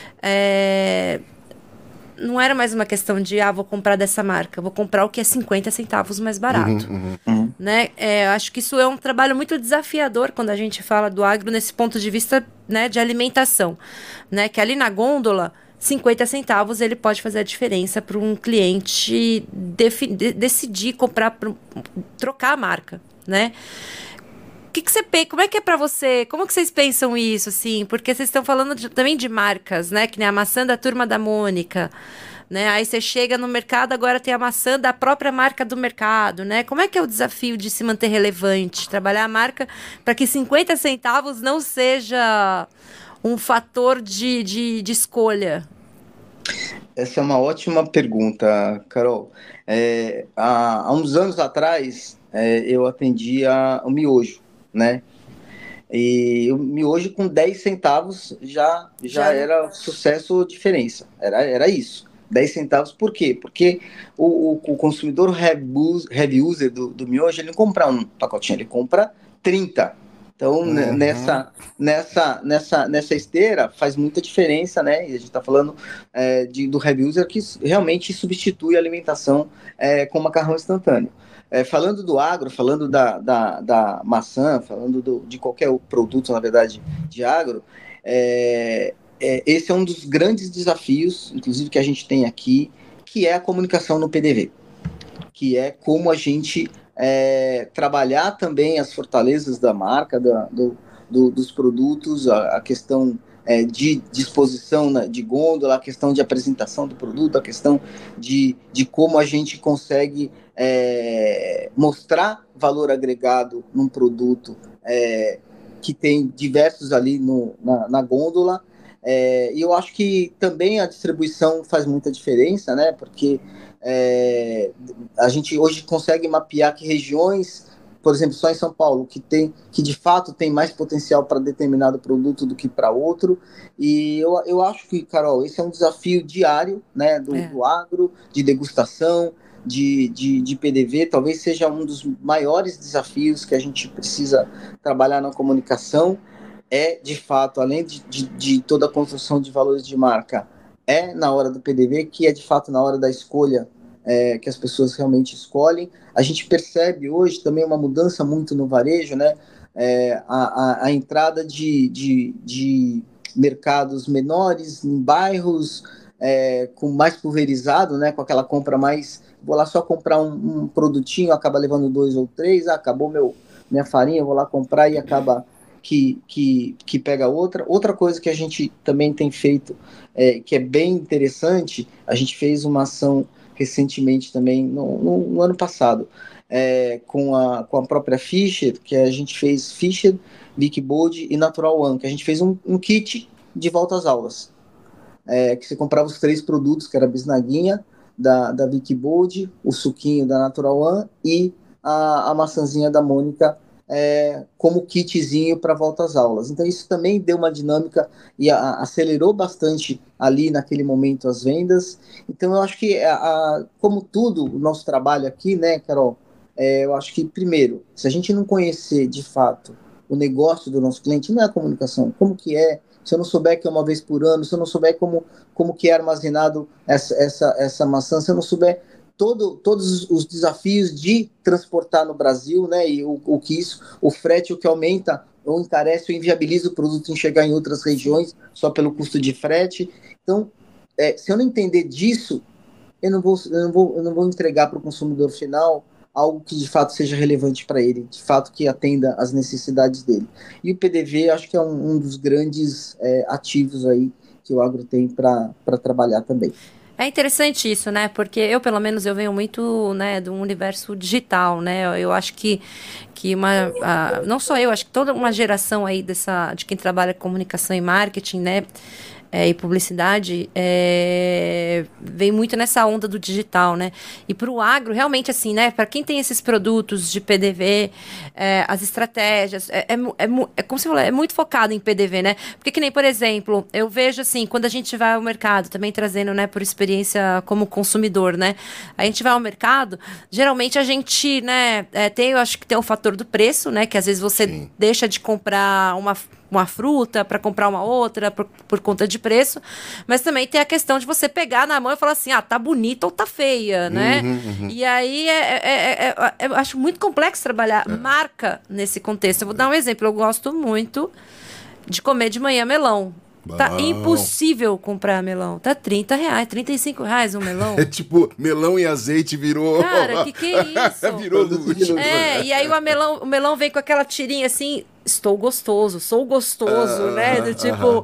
não era mais uma questão de, vou comprar dessa marca, vou comprar o que é 50 centavos mais barato. Né? Acho que isso é um trabalho muito desafiador quando a gente fala do agro nesse ponto de vista, né, de alimentação. Né? Que ali na gôndola, 50 centavos ele pode fazer a diferença para um cliente decidir comprar, trocar a marca. Né? Que você pensa? Como é que é pra você? Como que vocês pensam isso, assim? Porque vocês estão falando também de marcas, né? Que nem a maçã da Turma da Mônica, né? Aí você chega no mercado, agora tem a maçã da própria marca do mercado, né? Como é que é o desafio de se manter relevante? Trabalhar a marca para que 50 centavos não seja um fator de escolha? Essa é uma ótima pergunta, Carol. Há uns anos atrás, eu atendia o miojo, né? E o miojo com 10 centavos já era sucesso ou diferença. Era isso. 10 centavos, por quê? Porque o consumidor heavy user do miojo, ele não compra um pacotinho, ele compra 30. Então, nessa esteira, faz muita diferença, né? E a gente está falando do heavy user que realmente substitui a alimentação com macarrão instantâneo. Falando do agro, falando da maçã, falando de qualquer produto, na verdade, de agro, esse é um dos grandes desafios, inclusive, que a gente tem aqui, que é a comunicação no PDV, que é como a gente trabalhar também as fortalezas da marca, dos produtos, a questão de disposição de gôndola, a questão de apresentação do produto, a questão de como a gente consegue mostrar valor agregado num produto que tem diversos ali na gôndola. E eu acho que também a distribuição faz muita diferença, né? Porque a gente hoje consegue mapear que regiões, por exemplo, só em São Paulo, que de fato tem mais potencial para determinado produto do que para outro. E eu acho que, Carol, esse é um desafio diário, né, do agro, de degustação, de PDV, talvez seja um dos maiores desafios que a gente precisa trabalhar na comunicação, de fato, além de toda a construção de valores de marca, na hora do PDV, que é de fato na hora da escolha, que as pessoas realmente escolhem. A gente percebe hoje também uma mudança muito no varejo, né? A entrada de mercados menores, em bairros, com mais pulverizado, né? Com aquela compra mais... Vou lá só comprar um produtinho, acaba levando 2 ou 3, acabou minha farinha, vou lá comprar e acaba que pega outra. Outra coisa que a gente também tem feito, que é bem interessante, a gente fez uma ação recentemente também, no ano passado, com a própria Fischer, que a gente fez Fischer, Wickbold e Natural One, que a gente fez um kit de volta às aulas, que você comprava os 3 produtos, que era a bisnaguinha da Wickbold, o suquinho da Natural One e a maçãzinha da Mônica, como kitzinho para volta às aulas. Então isso também deu uma dinâmica e acelerou bastante ali naquele momento as vendas. Então eu acho que, como tudo, o nosso trabalho aqui, né, Carol, eu acho que, primeiro, se a gente não conhecer de fato o negócio do nosso cliente, não é a comunicação, como que se eu não souber que é uma vez por ano, se eu não souber como que é armazenado essa maçã, se eu não souber todos os desafios de transportar no Brasil, né, e o frete, o que aumenta ou encarece ou inviabiliza o produto em chegar em outras regiões só pelo custo de frete. Então, se eu não entender disso, eu não vou entregar para o consumidor final algo que de fato seja relevante para ele, de fato que atenda às necessidades dele. E o PDV acho que é um dos grandes ativos aí que o agro tem para trabalhar também. É interessante isso, né? Porque pelo menos, eu venho muito, né, do universo digital, né? Eu acho que não só eu, acho que toda uma geração aí de quem trabalha com comunicação e marketing, né? E publicidade, vem muito nessa onda do digital, né? E para o agro, realmente, assim, né? Para quem tem esses produtos de PDV, as estratégias, como você falou, é muito focado em PDV, né? Porque que nem, por exemplo, eu vejo assim, quando a gente vai ao mercado, também trazendo, né, por experiência como consumidor, né? A gente vai ao mercado, geralmente a gente, né, eu acho que tem o fator do preço, né? Que às vezes você deixa de comprar uma fruta para comprar uma outra por conta de preço, mas também tem a questão de você pegar na mão e falar assim, tá bonita ou tá feia, né? E aí eu acho muito complexo trabalhar marca nesse contexto. Eu vou dar um exemplo, eu gosto muito de comer de manhã melão. Tá impossível comprar melão. Tá R$30, R$35 um melão. É tipo, melão e azeite virou... Cara, que é isso? Virou luxo. E aí o melão vem com aquela tirinha assim, sou gostoso, né? Do tipo...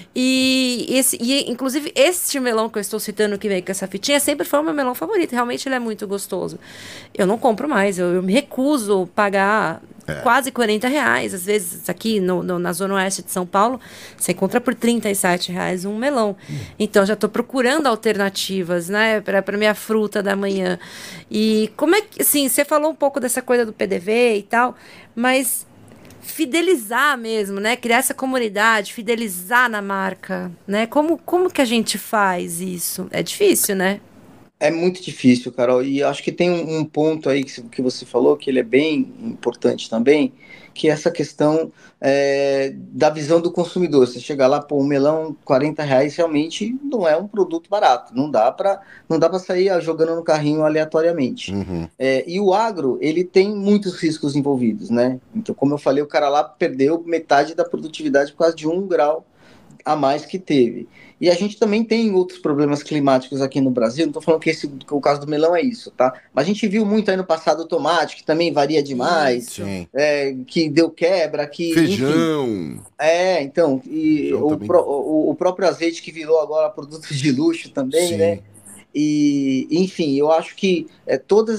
E inclusive, este melão que eu estou citando, que veio com essa fitinha, sempre foi o meu melão favorito. Realmente ele é muito gostoso. Eu não compro mais, eu me recuso pagar quase R$40. Às vezes, aqui na Zona Oeste de São Paulo, você encontra por R$37 um melão. Então, já estou procurando alternativas, né, para minha fruta da manhã. E como é que, assim, você falou um pouco dessa coisa do PDV e tal, mas... fidelizar mesmo, né? Criar essa comunidade, fidelizar na marca, né? Como que a gente faz isso? É difícil, né? É muito difícil, Carol, e acho que tem um ponto aí que você falou, que ele é bem importante também, que é essa questão da visão do consumidor. Você chega lá, um melão, R$40, realmente não é um produto barato, não dá para sair jogando no carrinho aleatoriamente. E o agro, ele tem muitos riscos envolvidos, né? Então, como eu falei, o cara lá perdeu metade da produtividade por causa de 1 grau a mais que teve. E a gente também tem outros problemas climáticos aqui no Brasil, não estou falando que o caso do melão é isso, tá? Mas a gente viu muito aí no passado o tomate, que também varia demais, que deu quebra, feijão. Enfim, então, e o próprio azeite que virou agora produto de luxo também, né? E, enfim, eu acho que todas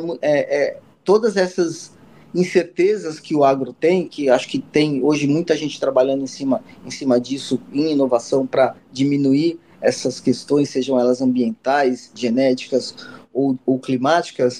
essas incertezas que o agro tem, que acho que tem hoje muita gente trabalhando em cima disso, em inovação, para diminuir essas questões, sejam elas ambientais, genéticas ou climáticas,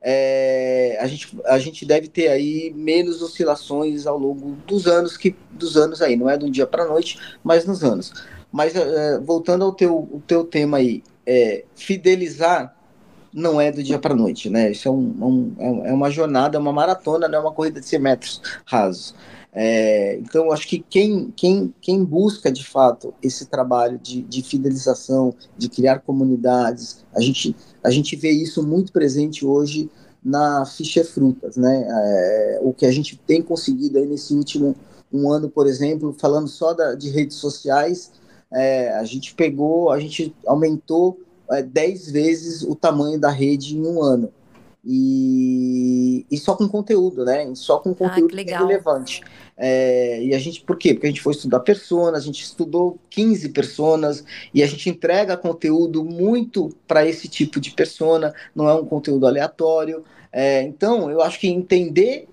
a gente deve ter aí menos oscilações ao longo dos anos aí, não é de um dia para a noite, mas nos anos. Mas voltando ao teu tema aí, fidelizar não é do dia para a noite, né? Isso é uma jornada, é uma maratona, não é uma corrida de 100 metros rasos. Então, acho que quem busca, de fato, esse trabalho de fidelização, de criar comunidades, a gente vê isso muito presente hoje na Fischer Frutas, né? O que a gente tem conseguido aí nesse último um ano, por exemplo, falando só de redes sociais, a gente aumentou 10 vezes o tamanho da rede em um ano. E só com conteúdo, né? Só com conteúdo relevante. E a gente, por quê? Porque a gente foi estudar personas, a gente estudou 15 personas e a gente entrega conteúdo muito para esse tipo de persona, não é um conteúdo aleatório. Então, eu acho que entender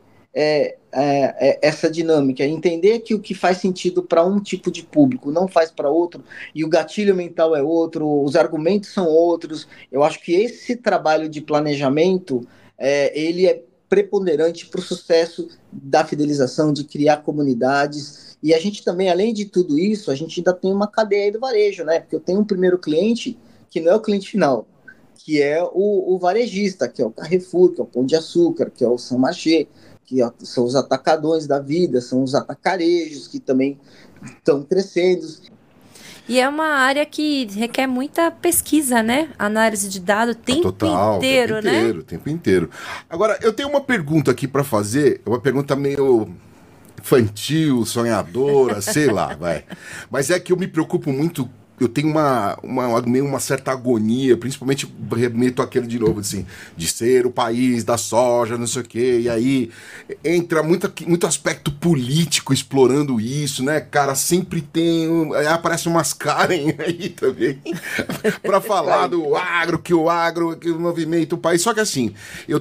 essa dinâmica, entender que o que faz sentido para um tipo de público não faz para outro, e o gatilho mental é outro, os argumentos são outros. Eu acho que esse trabalho de planejamento, ele é preponderante para o sucesso da fidelização, de criar comunidades. E a gente também, além de tudo isso, a gente ainda tem uma cadeia aí do varejo, né? Porque eu tenho um primeiro cliente que não é o cliente final, que é o varejista, que é o Carrefour, que é o Pão de Açúcar, que é o Saint Marché, que são os atacadões da vida, são os atacarejos que também estão crescendo. E é uma área que requer muita pesquisa, né? Análise de dados o tempo inteiro, né? O tempo inteiro. Agora, eu tenho uma pergunta aqui para fazer, uma pergunta meio infantil, sonhadora, sei lá, vai. Mas é que eu me preocupo muito. Eu tenho uma certa agonia, principalmente remeto àquele de novo, assim, de ser o país da soja, não sei o quê, e aí entra muito aspecto político explorando isso, né, cara, sempre aí aparece umas Karen aí também, para falar do agro, que o movimento, o país, só que assim,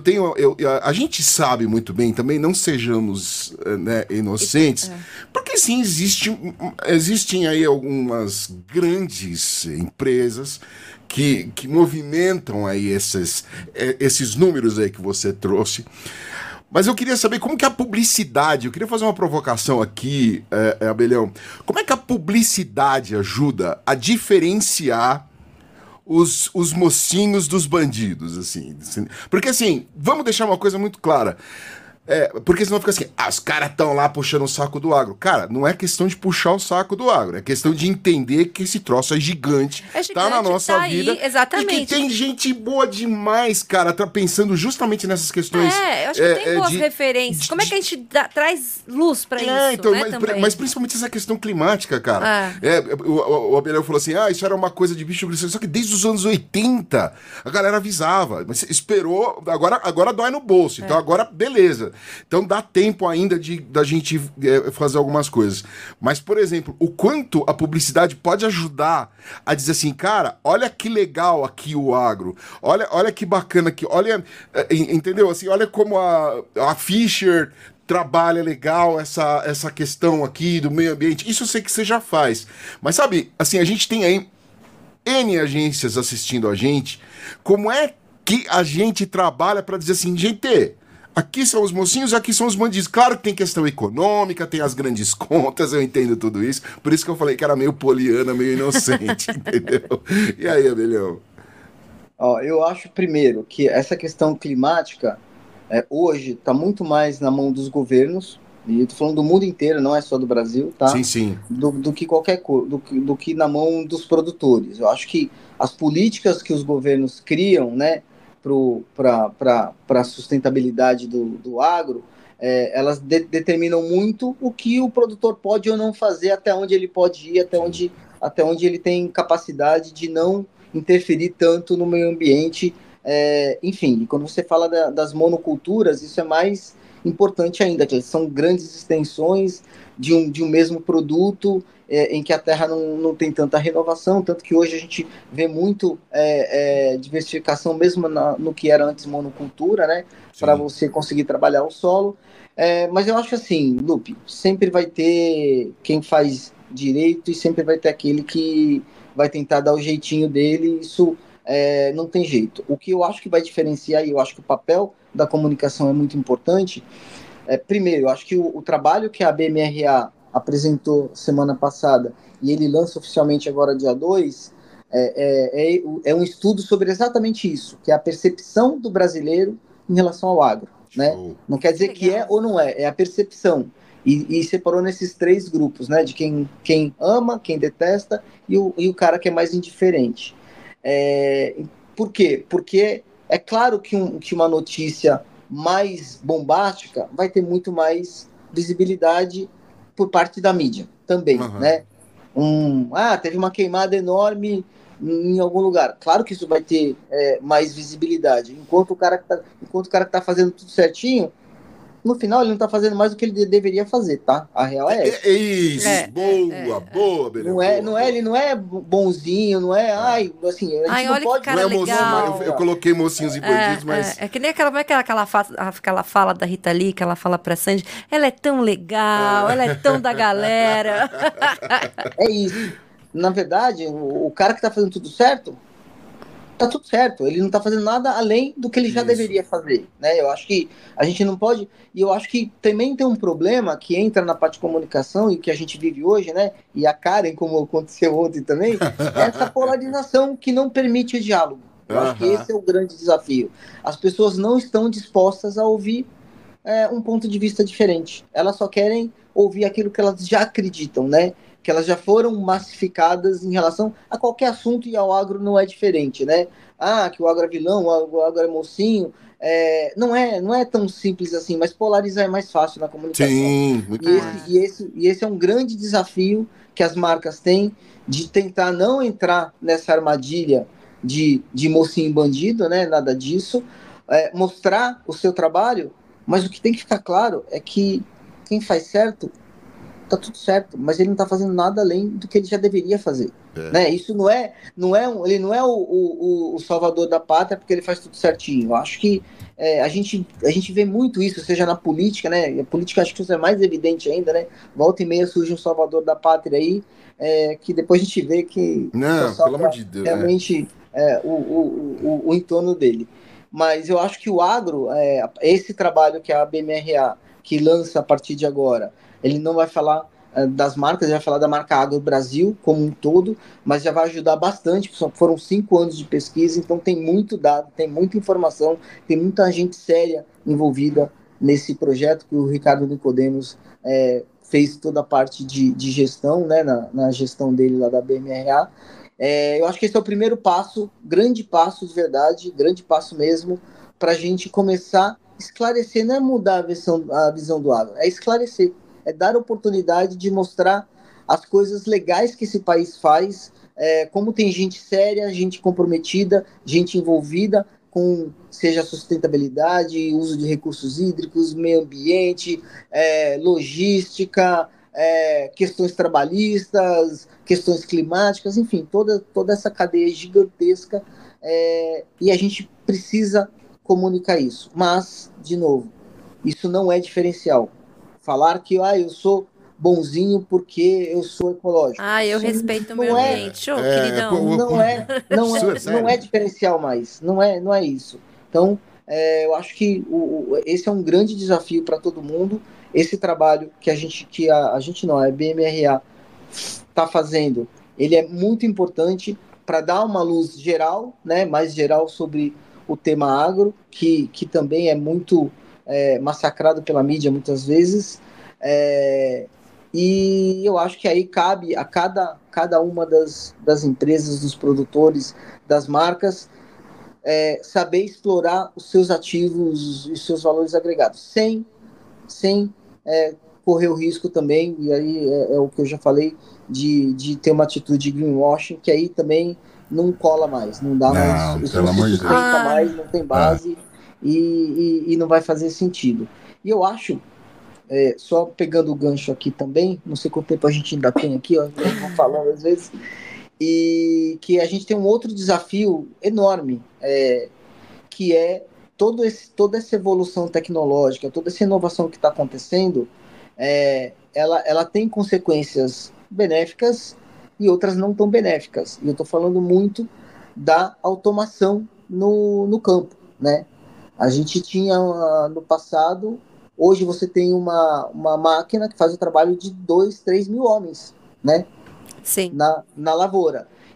a gente sabe muito bem, também não sejamos, né, inocentes, porque sim, existem aí algumas grandes empresas que movimentam aí esses números aí que você trouxe. Mas eu queria saber como que a publicidade, eu queria fazer uma provocação aqui, Abelhão, como é que a publicidade ajuda a diferenciar os mocinhos dos bandidos, assim? Porque assim, vamos deixar uma coisa muito clara. Porque senão fica assim, os caras estão lá puxando o saco do agro. Cara, não é questão de puxar o saco do agro, é questão de entender que esse troço é gigante, tá na nossa vida. Exatamente. E que tem gente boa demais, cara, tá pensando justamente nessas questões. Eu acho que tem boas referências. Como é que a gente traz luz pra isso? Então, né, mas principalmente essa questão climática, cara. O Abelhão falou assim, isso era uma coisa de bicho grilo. Só que desde os anos 80 a galera avisava, mas esperou, agora dói no bolso, então agora beleza. Então dá tempo ainda da gente fazer algumas coisas. Mas, por exemplo, o quanto a publicidade pode ajudar a dizer assim, cara, olha que legal aqui o agro, olha que bacana aqui, olha, entendeu? Assim, olha como a Fischer trabalha legal essa questão aqui do meio ambiente. Isso eu sei que você já faz. Mas sabe, assim, a gente tem aí N agências assistindo a gente. Como é que a gente trabalha para dizer assim, gente, aqui são os mocinhos, aqui são os bandidos. Claro que tem questão econômica, tem as grandes contas, eu entendo tudo isso. Por isso que eu falei que era meio poliana, meio inocente, entendeu? E aí, Abelhão? Eu acho, primeiro, que essa questão climática, hoje, está muito mais na mão dos governos, e eu estou falando do mundo inteiro, não é só do Brasil, tá? Sim, sim. Do que qualquer coisa, do que na mão dos produtores. Eu acho que as políticas que os governos criam, né, para a sustentabilidade do agro, elas determinam muito o que o produtor pode ou não fazer, até onde ele pode ir, até onde ele tem capacidade de não interferir tanto no meio ambiente. Enfim, e quando você fala das monoculturas, isso é mais importante ainda, que são grandes extensões de um mesmo produto, em que a terra não tem tanta renovação, tanto que hoje a gente vê muito diversificação mesmo no que era antes monocultura, né, para você conseguir trabalhar o solo. Mas eu acho que assim, Lupe, sempre vai ter quem faz direito e sempre vai ter aquele que vai tentar dar o jeitinho dele, isso não tem jeito. O que eu acho que vai diferenciar, e eu acho que o papel da comunicação é muito importante, primeiro, eu acho que o trabalho que a BMRA apresentou semana passada, e ele lança oficialmente agora dia 2, É um estudo sobre exatamente isso, que é a percepção do brasileiro em relação ao agro, né? Não quer dizer que é ou não é a percepção. E separou nesses 3 grupos, né? De quem ama, quem detesta e o cara que é mais indiferente. Por quê? Porque é claro que uma notícia mais bombástica vai ter muito mais visibilidade por parte da mídia também, né? Teve uma queimada enorme em algum lugar. Claro que isso vai ter mais visibilidade. Enquanto o cara que tá fazendo tudo certinho, no final ele não tá fazendo mais do que ele deveria fazer, tá? A real é essa. Isso, boa, beleza. Ele não é bonzinho, não é, assim, a gente não pode... Cara, não é legal. mocinho, eu coloquei mocinhos e bandidos, mas... É que nem aquela fala da Rita Lee, que ela fala pra Sandy, ela é tão legal, ela é tão da galera. É isso. Na verdade, o cara que tá fazendo tudo certo, tá tudo certo. Ele não tá fazendo nada além do que ele já deveria fazer, né? Eu acho que a gente não pode... E eu acho que também tem um problema que entra na parte de comunicação e que a gente vive hoje, né? E a Karen, como aconteceu ontem também, é essa polarização que não permite o diálogo. Eu acho que esse é o grande desafio. As pessoas não estão dispostas a ouvir um ponto de vista diferente. Elas só querem ouvir aquilo que elas já acreditam, né? Que elas já foram massificadas em relação a qualquer assunto, e ao agro não é diferente, né? Que o agro é vilão, o agro é mocinho. Não é tão simples assim, mas polarizar é mais fácil na comunicação. Sim, muito mais. E esse é um grande desafio que as marcas têm, de tentar não entrar nessa armadilha de mocinho bandido, né? Nada disso. Mostrar o seu trabalho, mas o que tem que ficar claro é que quem faz certo tá tudo certo, mas ele não tá fazendo nada além do que ele já deveria fazer, né? Isso ele não é o salvador da pátria porque ele faz tudo certinho. Eu acho que a gente vê muito isso, seja na política, né? A política acho que isso é mais evidente ainda, né? Volta e meia surge um salvador da pátria aí, que depois a gente vê que não, pelo amor de Deus, realmente o entorno dele. Mas eu acho que o agro, esse trabalho que a BMRA que lança a partir de agora, ele não vai falar das marcas, ele vai falar da marca Agro Brasil como um todo, mas já vai ajudar bastante. Foram 5 anos de pesquisa, então tem muito dado, tem muita informação, tem muita gente séria envolvida nesse projeto, que o Ricardo Nicodemos fez toda a parte de gestão, né, na gestão dele lá da BMRA. Eu acho que esse é o primeiro passo, grande passo de verdade, grande passo mesmo, para a gente começar a esclarecer, não é mudar a visão do agro, é esclarecer. É dar oportunidade de mostrar as coisas legais que esse país faz, como tem gente séria, gente comprometida, gente envolvida com, seja sustentabilidade, uso de recursos hídricos, meio ambiente, logística, questões trabalhistas, questões climáticas, enfim, toda essa cadeia gigantesca, e a gente precisa comunicar isso. Mas, de novo, isso não é diferencial. Falar que eu sou bonzinho porque eu sou ecológico. Eu respeito o meio ambiente, queridão. Não é diferencial mais. Não é isso. Então, eu acho que esse é um grande desafio para todo mundo. Esse trabalho que a BMRA está fazendo, ele é muito importante para dar uma luz geral, né, mais geral sobre o tema agro, que também é muito massacrado pela mídia muitas vezes, e eu acho que aí cabe a cada uma das empresas, dos produtores, das marcas, saber explorar os seus ativos e os seus valores agregados, sem correr o risco também, e aí é o que eu já falei, de ter uma atitude de greenwashing, que aí também não cola mais, não dá mais, isso não se sustenta mais, não tem base, e não vai fazer sentido. E eu acho, só pegando o gancho aqui também, não sei quanto tempo a gente ainda tem aqui, eu vou falando às vezes, e que a gente tem um outro desafio enorme, que é toda essa evolução tecnológica, toda essa inovação que está acontecendo, ela tem consequências benéficas e outras não tão benéficas. E eu estou falando muito da automação no campo, né? A gente tinha no passado, hoje você tem uma máquina que faz o trabalho de 2, 3 mil homens, né? Sim. Na lavoura.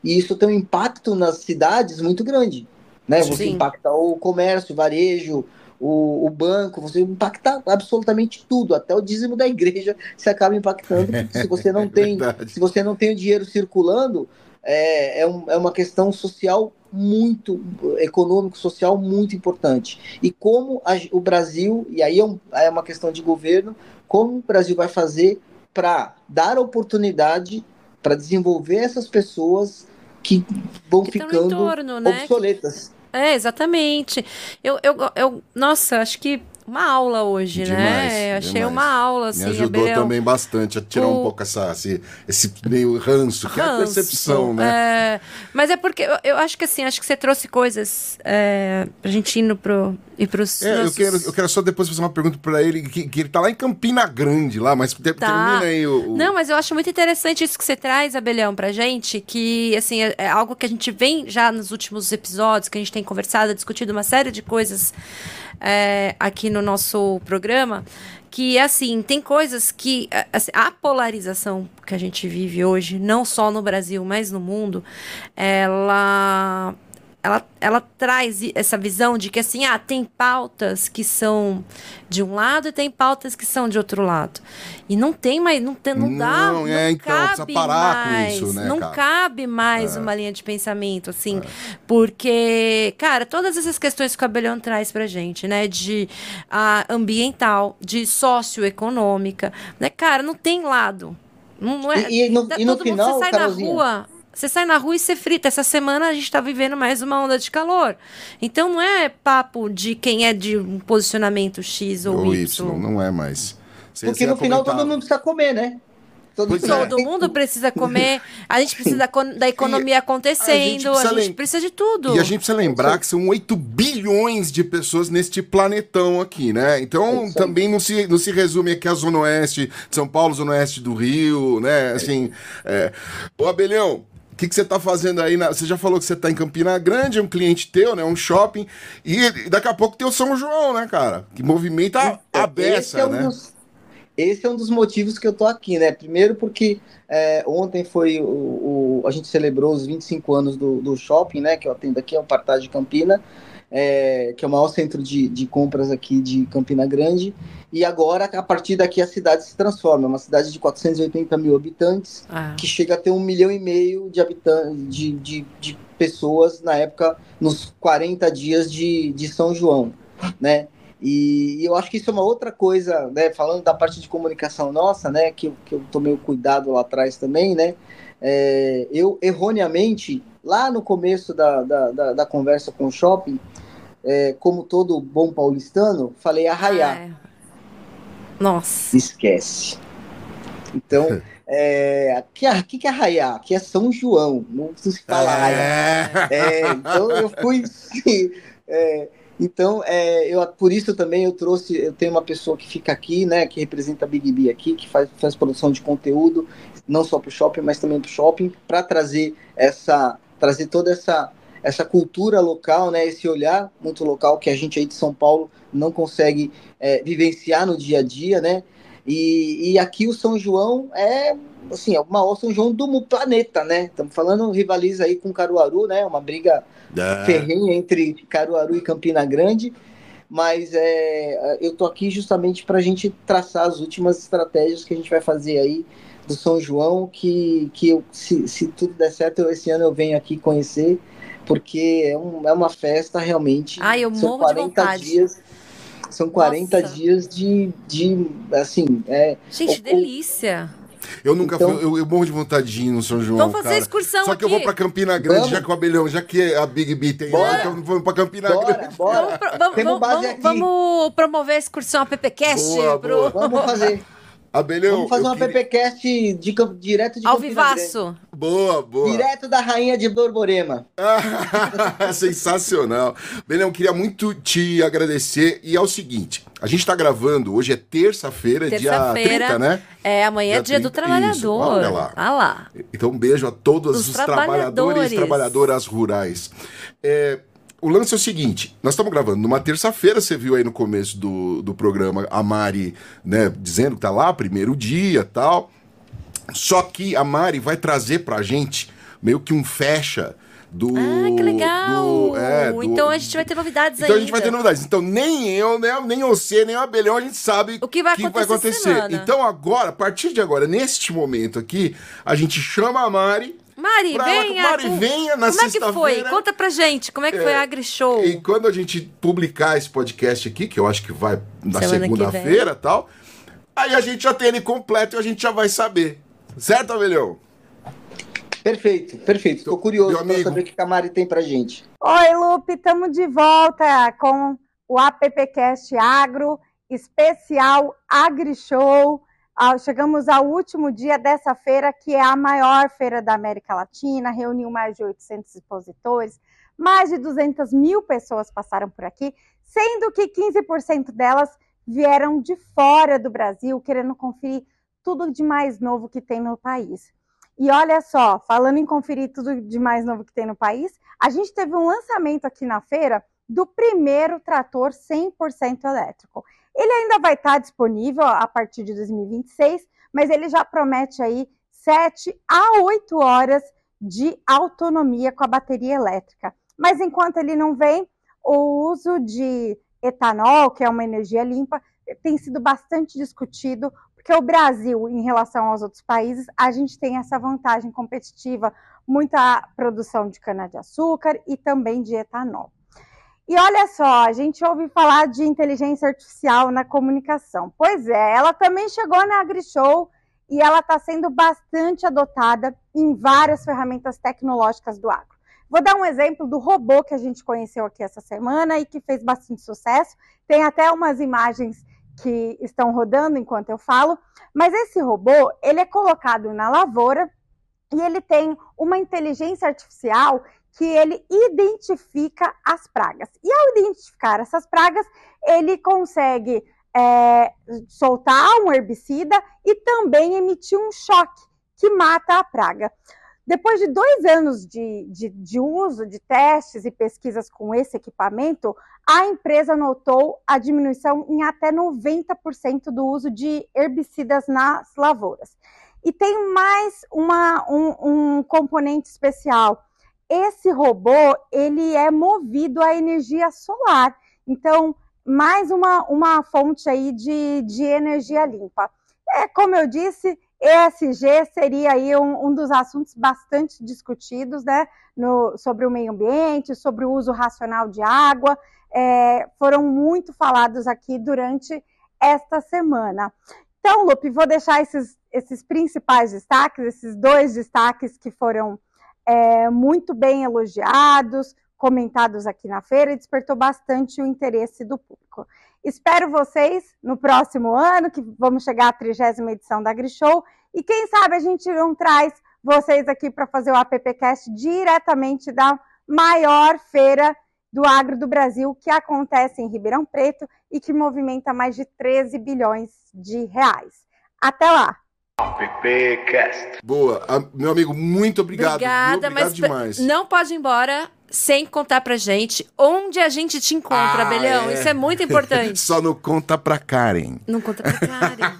e isso tem um impacto nas cidades muito grande, né? Você impacta o comércio, o varejo, o banco, você impacta absolutamente tudo, até o dízimo da igreja você acaba impactando, porque se você não tem, se você não tem o dinheiro circulando, é uma questão social muito, econômico, social muito importante. E como o Brasil, e aí é uma questão de governo, como o Brasil vai fazer para dar oportunidade para desenvolver essas pessoas que vão ficando entorno, né? Obsoletas. Exatamente. Nossa, acho que uma aula hoje, demais, né? Achei uma aula, assim. Me ajudou também bastante a tirar um pouco esse meio ranço, que é a percepção, né? Mas é porque eu acho que assim, acho que você trouxe coisas pra gente ir pros nossos... eu quero só depois fazer uma pergunta pra ele, que ele tá lá em Campina Grande, lá, mas termina aí Não, mas eu acho muito interessante isso que você traz, Abelhão, pra gente, que, assim, é algo que a gente vem já nos últimos episódios, que a gente tem conversado, discutido uma série de coisas aqui no nosso programa, que, assim, tem coisas que... Assim, a polarização que a gente vive hoje, não só no Brasil, mas no mundo, ela traz essa visão de que, assim, tem pautas que são de um lado e tem pautas que são de outro lado. E não tem mais, não dá, não então, precisa parar mais, com isso, né, não cara? cabe mais uma linha de pensamento, assim, porque, cara, todas essas questões que o Abelhão traz pra gente, né, de ambiental, de socioeconômica, né, cara, não tem lado. Não é, e no final, você sai na rua... Você sai na rua e você frita. Essa semana a gente tá vivendo mais uma onda de calor. Então não é papo de quem é de um posicionamento X ou Y. Não é mais. Porque no final todo mundo precisa comer, né? Todo mundo precisa comer, a gente precisa da economia acontecendo, a gente precisa de tudo. E a gente precisa lembrar que são 8 bilhões de pessoas neste planetão aqui, né? Então também não se resume aqui a Zona Oeste de São Paulo, Zona Oeste do Rio, né? Assim, Ô, Abelhão, o que você tá fazendo aí? Você já falou que você tá em Campina Grande, é um cliente teu, né? Um shopping. E daqui a pouco tem o São João, né, cara? Que movimenta a beça, né? Esse é um dos motivos que eu tô aqui, né? Primeiro porque ontem foi a gente celebrou os 25 anos do shopping, né? Que eu atendo aqui, é o Partage de Campina, que é o maior centro de compras aqui de Campina Grande. E agora, a partir daqui, a cidade se transforma. É uma cidade de 480 mil habitantes, que chega a ter 1,5 milhão de habitantes, de pessoas, na época, nos 40 dias de São João, né? E eu acho que isso é uma outra coisa, né? Falando da parte de comunicação nossa, né? Que eu tomei o cuidado lá atrás também, né? Eu, erroneamente, lá no começo da conversa com o shopping, como todo bom paulistano, falei arraiar. Nossa. Esquece. Então, aqui que é arraiar? Aqui é São João, não se fala arraiar. Então eu fui... Então, por isso também eu tenho uma pessoa que fica aqui, né, que representa a Big B aqui, que faz produção de conteúdo, não só para o shopping, mas também para o shopping, para trazer toda essa cultura local, né, esse olhar muito local que a gente aí de São Paulo não consegue vivenciar no dia a dia, né, e aqui o São João é o maior São João do planeta, né, estamos falando, rivaliza aí com Caruaru, né, uma briga ferrenha entre Caruaru e Campina Grande, mas eu tô aqui justamente para a gente traçar as últimas estratégias que a gente vai fazer aí do São João, que se tudo der certo, esse ano eu venho aqui conhecer, porque é uma festa realmente. Eu são morro 40 de vontade. Dias. São 40 dias de assim. Gente, delícia! Eu nunca fui, eu morro de vontade de ir no São João. Vamos fazer excursão. Só que eu vou pra Campina Grande, já com o Abelhão, já que a Big B tem lá, então vamos pra Campina Grande. Bora. Vamos promover a excursão a PPcast. Boa. Vamos fazer. Abelhão, vamos fazer uma PPcast direto de ao Campina vivaço. Grande. Boa. Direto da rainha de Borborema. Sensacional. Abelhão, queria muito te agradecer. E é o seguinte, a gente tá gravando, hoje é terça-feira, dia 30, né? Amanhã é dia do trabalhador. Isso, olha lá. Lá. Então um beijo a todos os trabalhadores e trabalhadoras rurais. O lance é o seguinte, nós estamos gravando numa terça-feira, você viu aí no começo do programa a Mari, né, dizendo que tá lá, primeiro dia e tal. Só que a Mari vai trazer pra gente meio que um fecha do... Que legal! Então a gente vai ter novidades ainda. Então a gente vai ter novidades. Então nem eu, nem você, nem o Abelhão, a gente sabe o que vai acontecer. Então agora, a partir de agora, neste momento aqui, a gente chama a Mari... Mari, venha na sexta-feira. Como é que foi? Conta pra gente, como é que foi a AgriShow? E quando a gente publicar esse podcast aqui, que eu acho que vai na segunda-feira e tal, aí a gente já tem ele completo e a gente já vai saber. Certo, Abelhão? Perfeito. Tô curioso para saber o que a Mari tem pra gente. Oi, Lupe, estamos de volta com o AppCast Agro, especial AgriShow. Chegamos ao último dia dessa feira, que é a maior feira da América Latina, reuniu mais de 800 expositores, mais de 200 mil pessoas passaram por aqui, sendo que 15% delas vieram de fora do Brasil, querendo conferir tudo de mais novo que tem no país. E olha só, falando em conferir tudo de mais novo que tem no país, a gente teve um lançamento aqui na feira do primeiro trator 100% elétrico. Ele ainda vai estar disponível a partir de 2026, mas ele já promete aí 7 a 8 horas de autonomia com a bateria elétrica. Mas enquanto ele não vem, o uso de etanol, que é uma energia limpa, tem sido bastante discutido, porque o Brasil, em relação aos outros países, a gente tem essa vantagem competitiva, muita produção de cana-de-açúcar e também de etanol. E olha só, a gente ouve falar de inteligência artificial na comunicação. Pois é, ela também chegou na AgriShow e ela está sendo bastante adotada em várias ferramentas tecnológicas do agro. Vou dar um exemplo do robô que a gente conheceu aqui essa semana e que fez bastante sucesso. Tem até umas imagens que estão rodando enquanto eu falo, mas esse robô, ele é colocado na lavoura e ele tem uma inteligência artificial que ele identifica as pragas. E ao identificar essas pragas, ele consegue soltar um herbicida e também emitir um choque que mata a praga. Depois de 2 anos de uso, de testes e pesquisas com esse equipamento, a empresa notou a diminuição em até 90% do uso de herbicidas nas lavouras. E tem mais um componente especial. Esse robô, ele é movido a energia solar. Então, mais uma fonte aí de energia limpa. Como eu disse, ESG seria aí um dos assuntos bastante discutidos, né, sobre o meio ambiente, sobre o uso racional de água, foram muito falados aqui durante esta semana. Então, Lupe, vou deixar esses principais destaques, esses 2 destaques que foram muito bem elogiados, comentados aqui na feira e despertou bastante o interesse do público. Espero vocês no próximo ano, que vamos chegar à 30ª edição da AgriShow, e quem sabe a gente não traz vocês aqui para fazer o AppCast diretamente da maior feira do agro do Brasil, que acontece em Ribeirão Preto e que movimenta mais de 13 bilhões de reais. Até lá! AppCast. Boa. Meu amigo, muito obrigado. Obrigada, mas demais. Não pode ir embora sem contar pra gente onde a gente te encontra, Abelhão. Isso é muito importante. Só não conta pra Karen. Não conta pra Karen.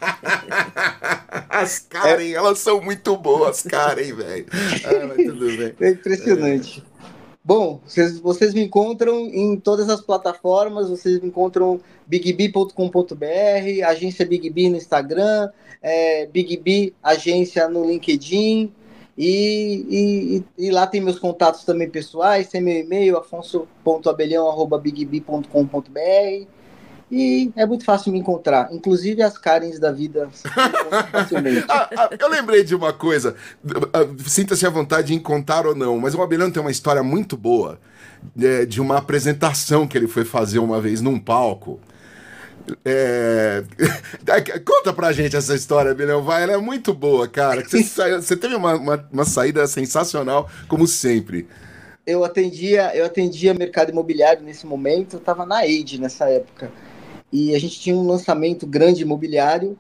As Karen, elas são muito boas, Karen, velho. Mas tudo bem. É impressionante. Bom, vocês me encontram em todas as plataformas, vocês me encontram bigbee.com.br, agência BigBee no Instagram, BigBee agência no LinkedIn, e lá tem meus contatos também pessoais, tem meu e-mail, afonso.abelhão@bigbee.com.br, e é muito fácil me encontrar, inclusive as Karens da vida. Facilmente. Eu lembrei de uma coisa, sinta-se à vontade de contar ou não, mas o Abelhão tem uma história muito boa de uma apresentação que ele foi fazer uma vez num palco. Conta pra gente essa história, Abelhão, vai, ela é muito boa, cara. Você teve uma saída sensacional, como sempre. Eu atendia mercado imobiliário nesse momento, eu estava na Eide nessa época. E a gente tinha um lançamento grande imobiliário,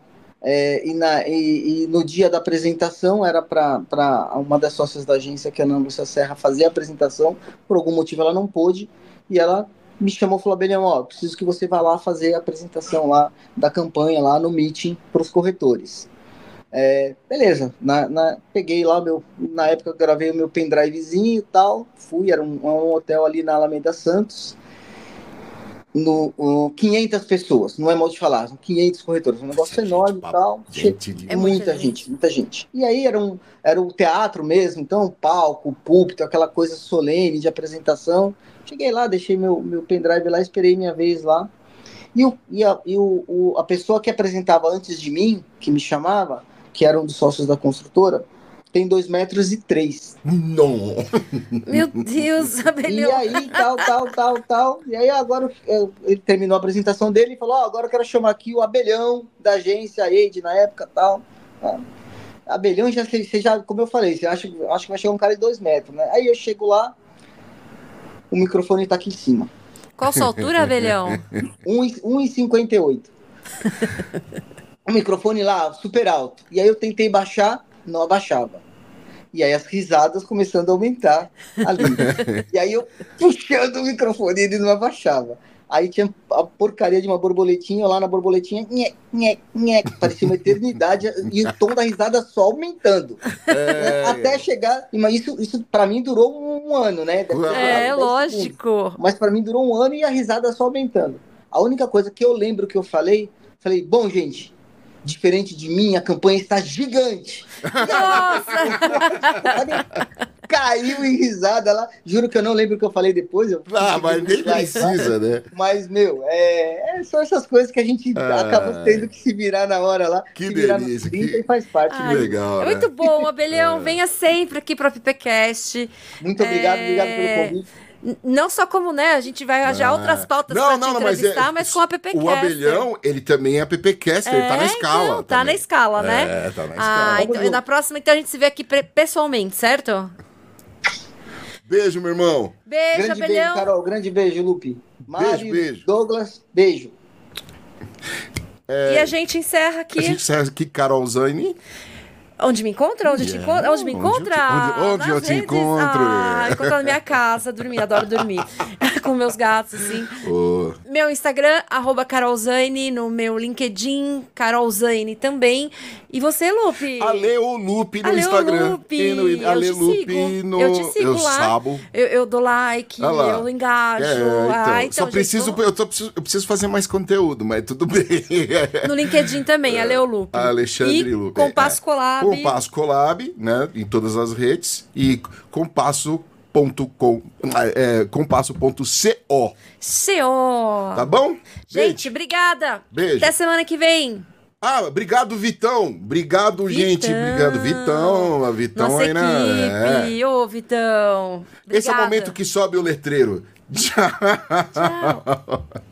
e no dia da apresentação era para uma das sócias da agência, que é a Ana Lúcia Serra, fazer a apresentação. Por algum motivo ela não pôde, e ela me chamou e falou: Abelhão, preciso que você vá lá fazer a apresentação lá da campanha, lá no meeting para os corretores. Beleza, peguei lá, na época eu gravei o meu pendrivezinho e tal, era um hotel ali na Alameda Santos, 500 pessoas, não é mal de falar, são 500 corretores, um negócio enorme e tal, muita gente. E aí era o teatro mesmo, então palco, púlpito, aquela coisa solene de apresentação. Cheguei lá, deixei meu pendrive lá, esperei minha vez lá. E a pessoa que apresentava antes de mim, que me chamava, que era um dos sócios da construtora, tem 2,3 metros. Não! Meu Deus, Abelhão. E aí, tal. E aí agora ele terminou a apresentação dele e falou, agora eu quero chamar aqui o Abelhão da agência Eide na época tal. Abelhão, você já, como eu falei, você acha que vai chegar um cara de 2 metros, né? Aí eu chego lá, o microfone tá aqui em cima. Qual sua altura, Abelhão? 1,58. O microfone lá, super alto. E aí eu tentei baixar, não abaixava. E aí as risadas começando a aumentar ali. E aí eu puxando o microfone e ele não abaixava. Aí tinha a porcaria de uma borboletinha, lá na borboletinha, parecia uma eternidade, e o tom da risada só aumentando. Até chegar, mas isso pra mim durou um ano, né? Lógico. Segundos. Mas pra mim durou um ano e a risada só aumentando. A única coisa que eu lembro que eu falei, bom, gente, diferente de mim, a campanha está gigante. Nossa! Caiu em risada lá. Juro que eu não lembro o que eu falei depois. Mas nem precisa, né? Mas, são essas coisas que a gente acaba tendo que se virar na hora lá. Que se delícia. E faz parte. Que legal, né? Muito bom, Abelhão. Venha sempre aqui para o PPcast. Muito obrigado pelo convite. Não só como, né, a gente vai arranjar outras pautas para te entrevistar, mas com a PPcast. O Abelhão, ele também é PPcast, ele tá na escala. Então, tá na escala, né? Tá na escala. Então, na próxima, então, a gente se vê aqui pessoalmente, certo? Beijo, meu irmão. Beijo, grande Abelhão. Beijo, Carol. Grande beijo, Lupe. Mário, beijo. Douglas, beijo. E a gente encerra aqui. Carol Zane. Onde me encontra? Onde te encontra? Onde me encontra? Onde eu te encontro? Encontro na minha casa, dormindo. Adoro dormir. Com meus gatos, assim. Meu Instagram, @CarolZane. No meu LinkedIn, Carolzane também. E você, Lupe? Aleolupe no Instagram. Lupe. Aleolupe no... Eu te sigo lá. Sabo. Eu dou like, eu engajo. Então, eu preciso fazer mais conteúdo, mas tudo bem. No LinkedIn também, Aleolupe. Alexandre Lupe. Compasso Colab. Compasso Colab, né? Em todas as redes. E compasso.co. Tá bom? Gente, obrigada. Beijo. Até semana que vem. Obrigado, Vitão. Obrigado, gente. Obrigado, Vitão. A Vitão nossa aí na. Equipe. Ô, Vitão. Obrigada. Esse é o momento que sobe o letreiro. Tchau. Tchau.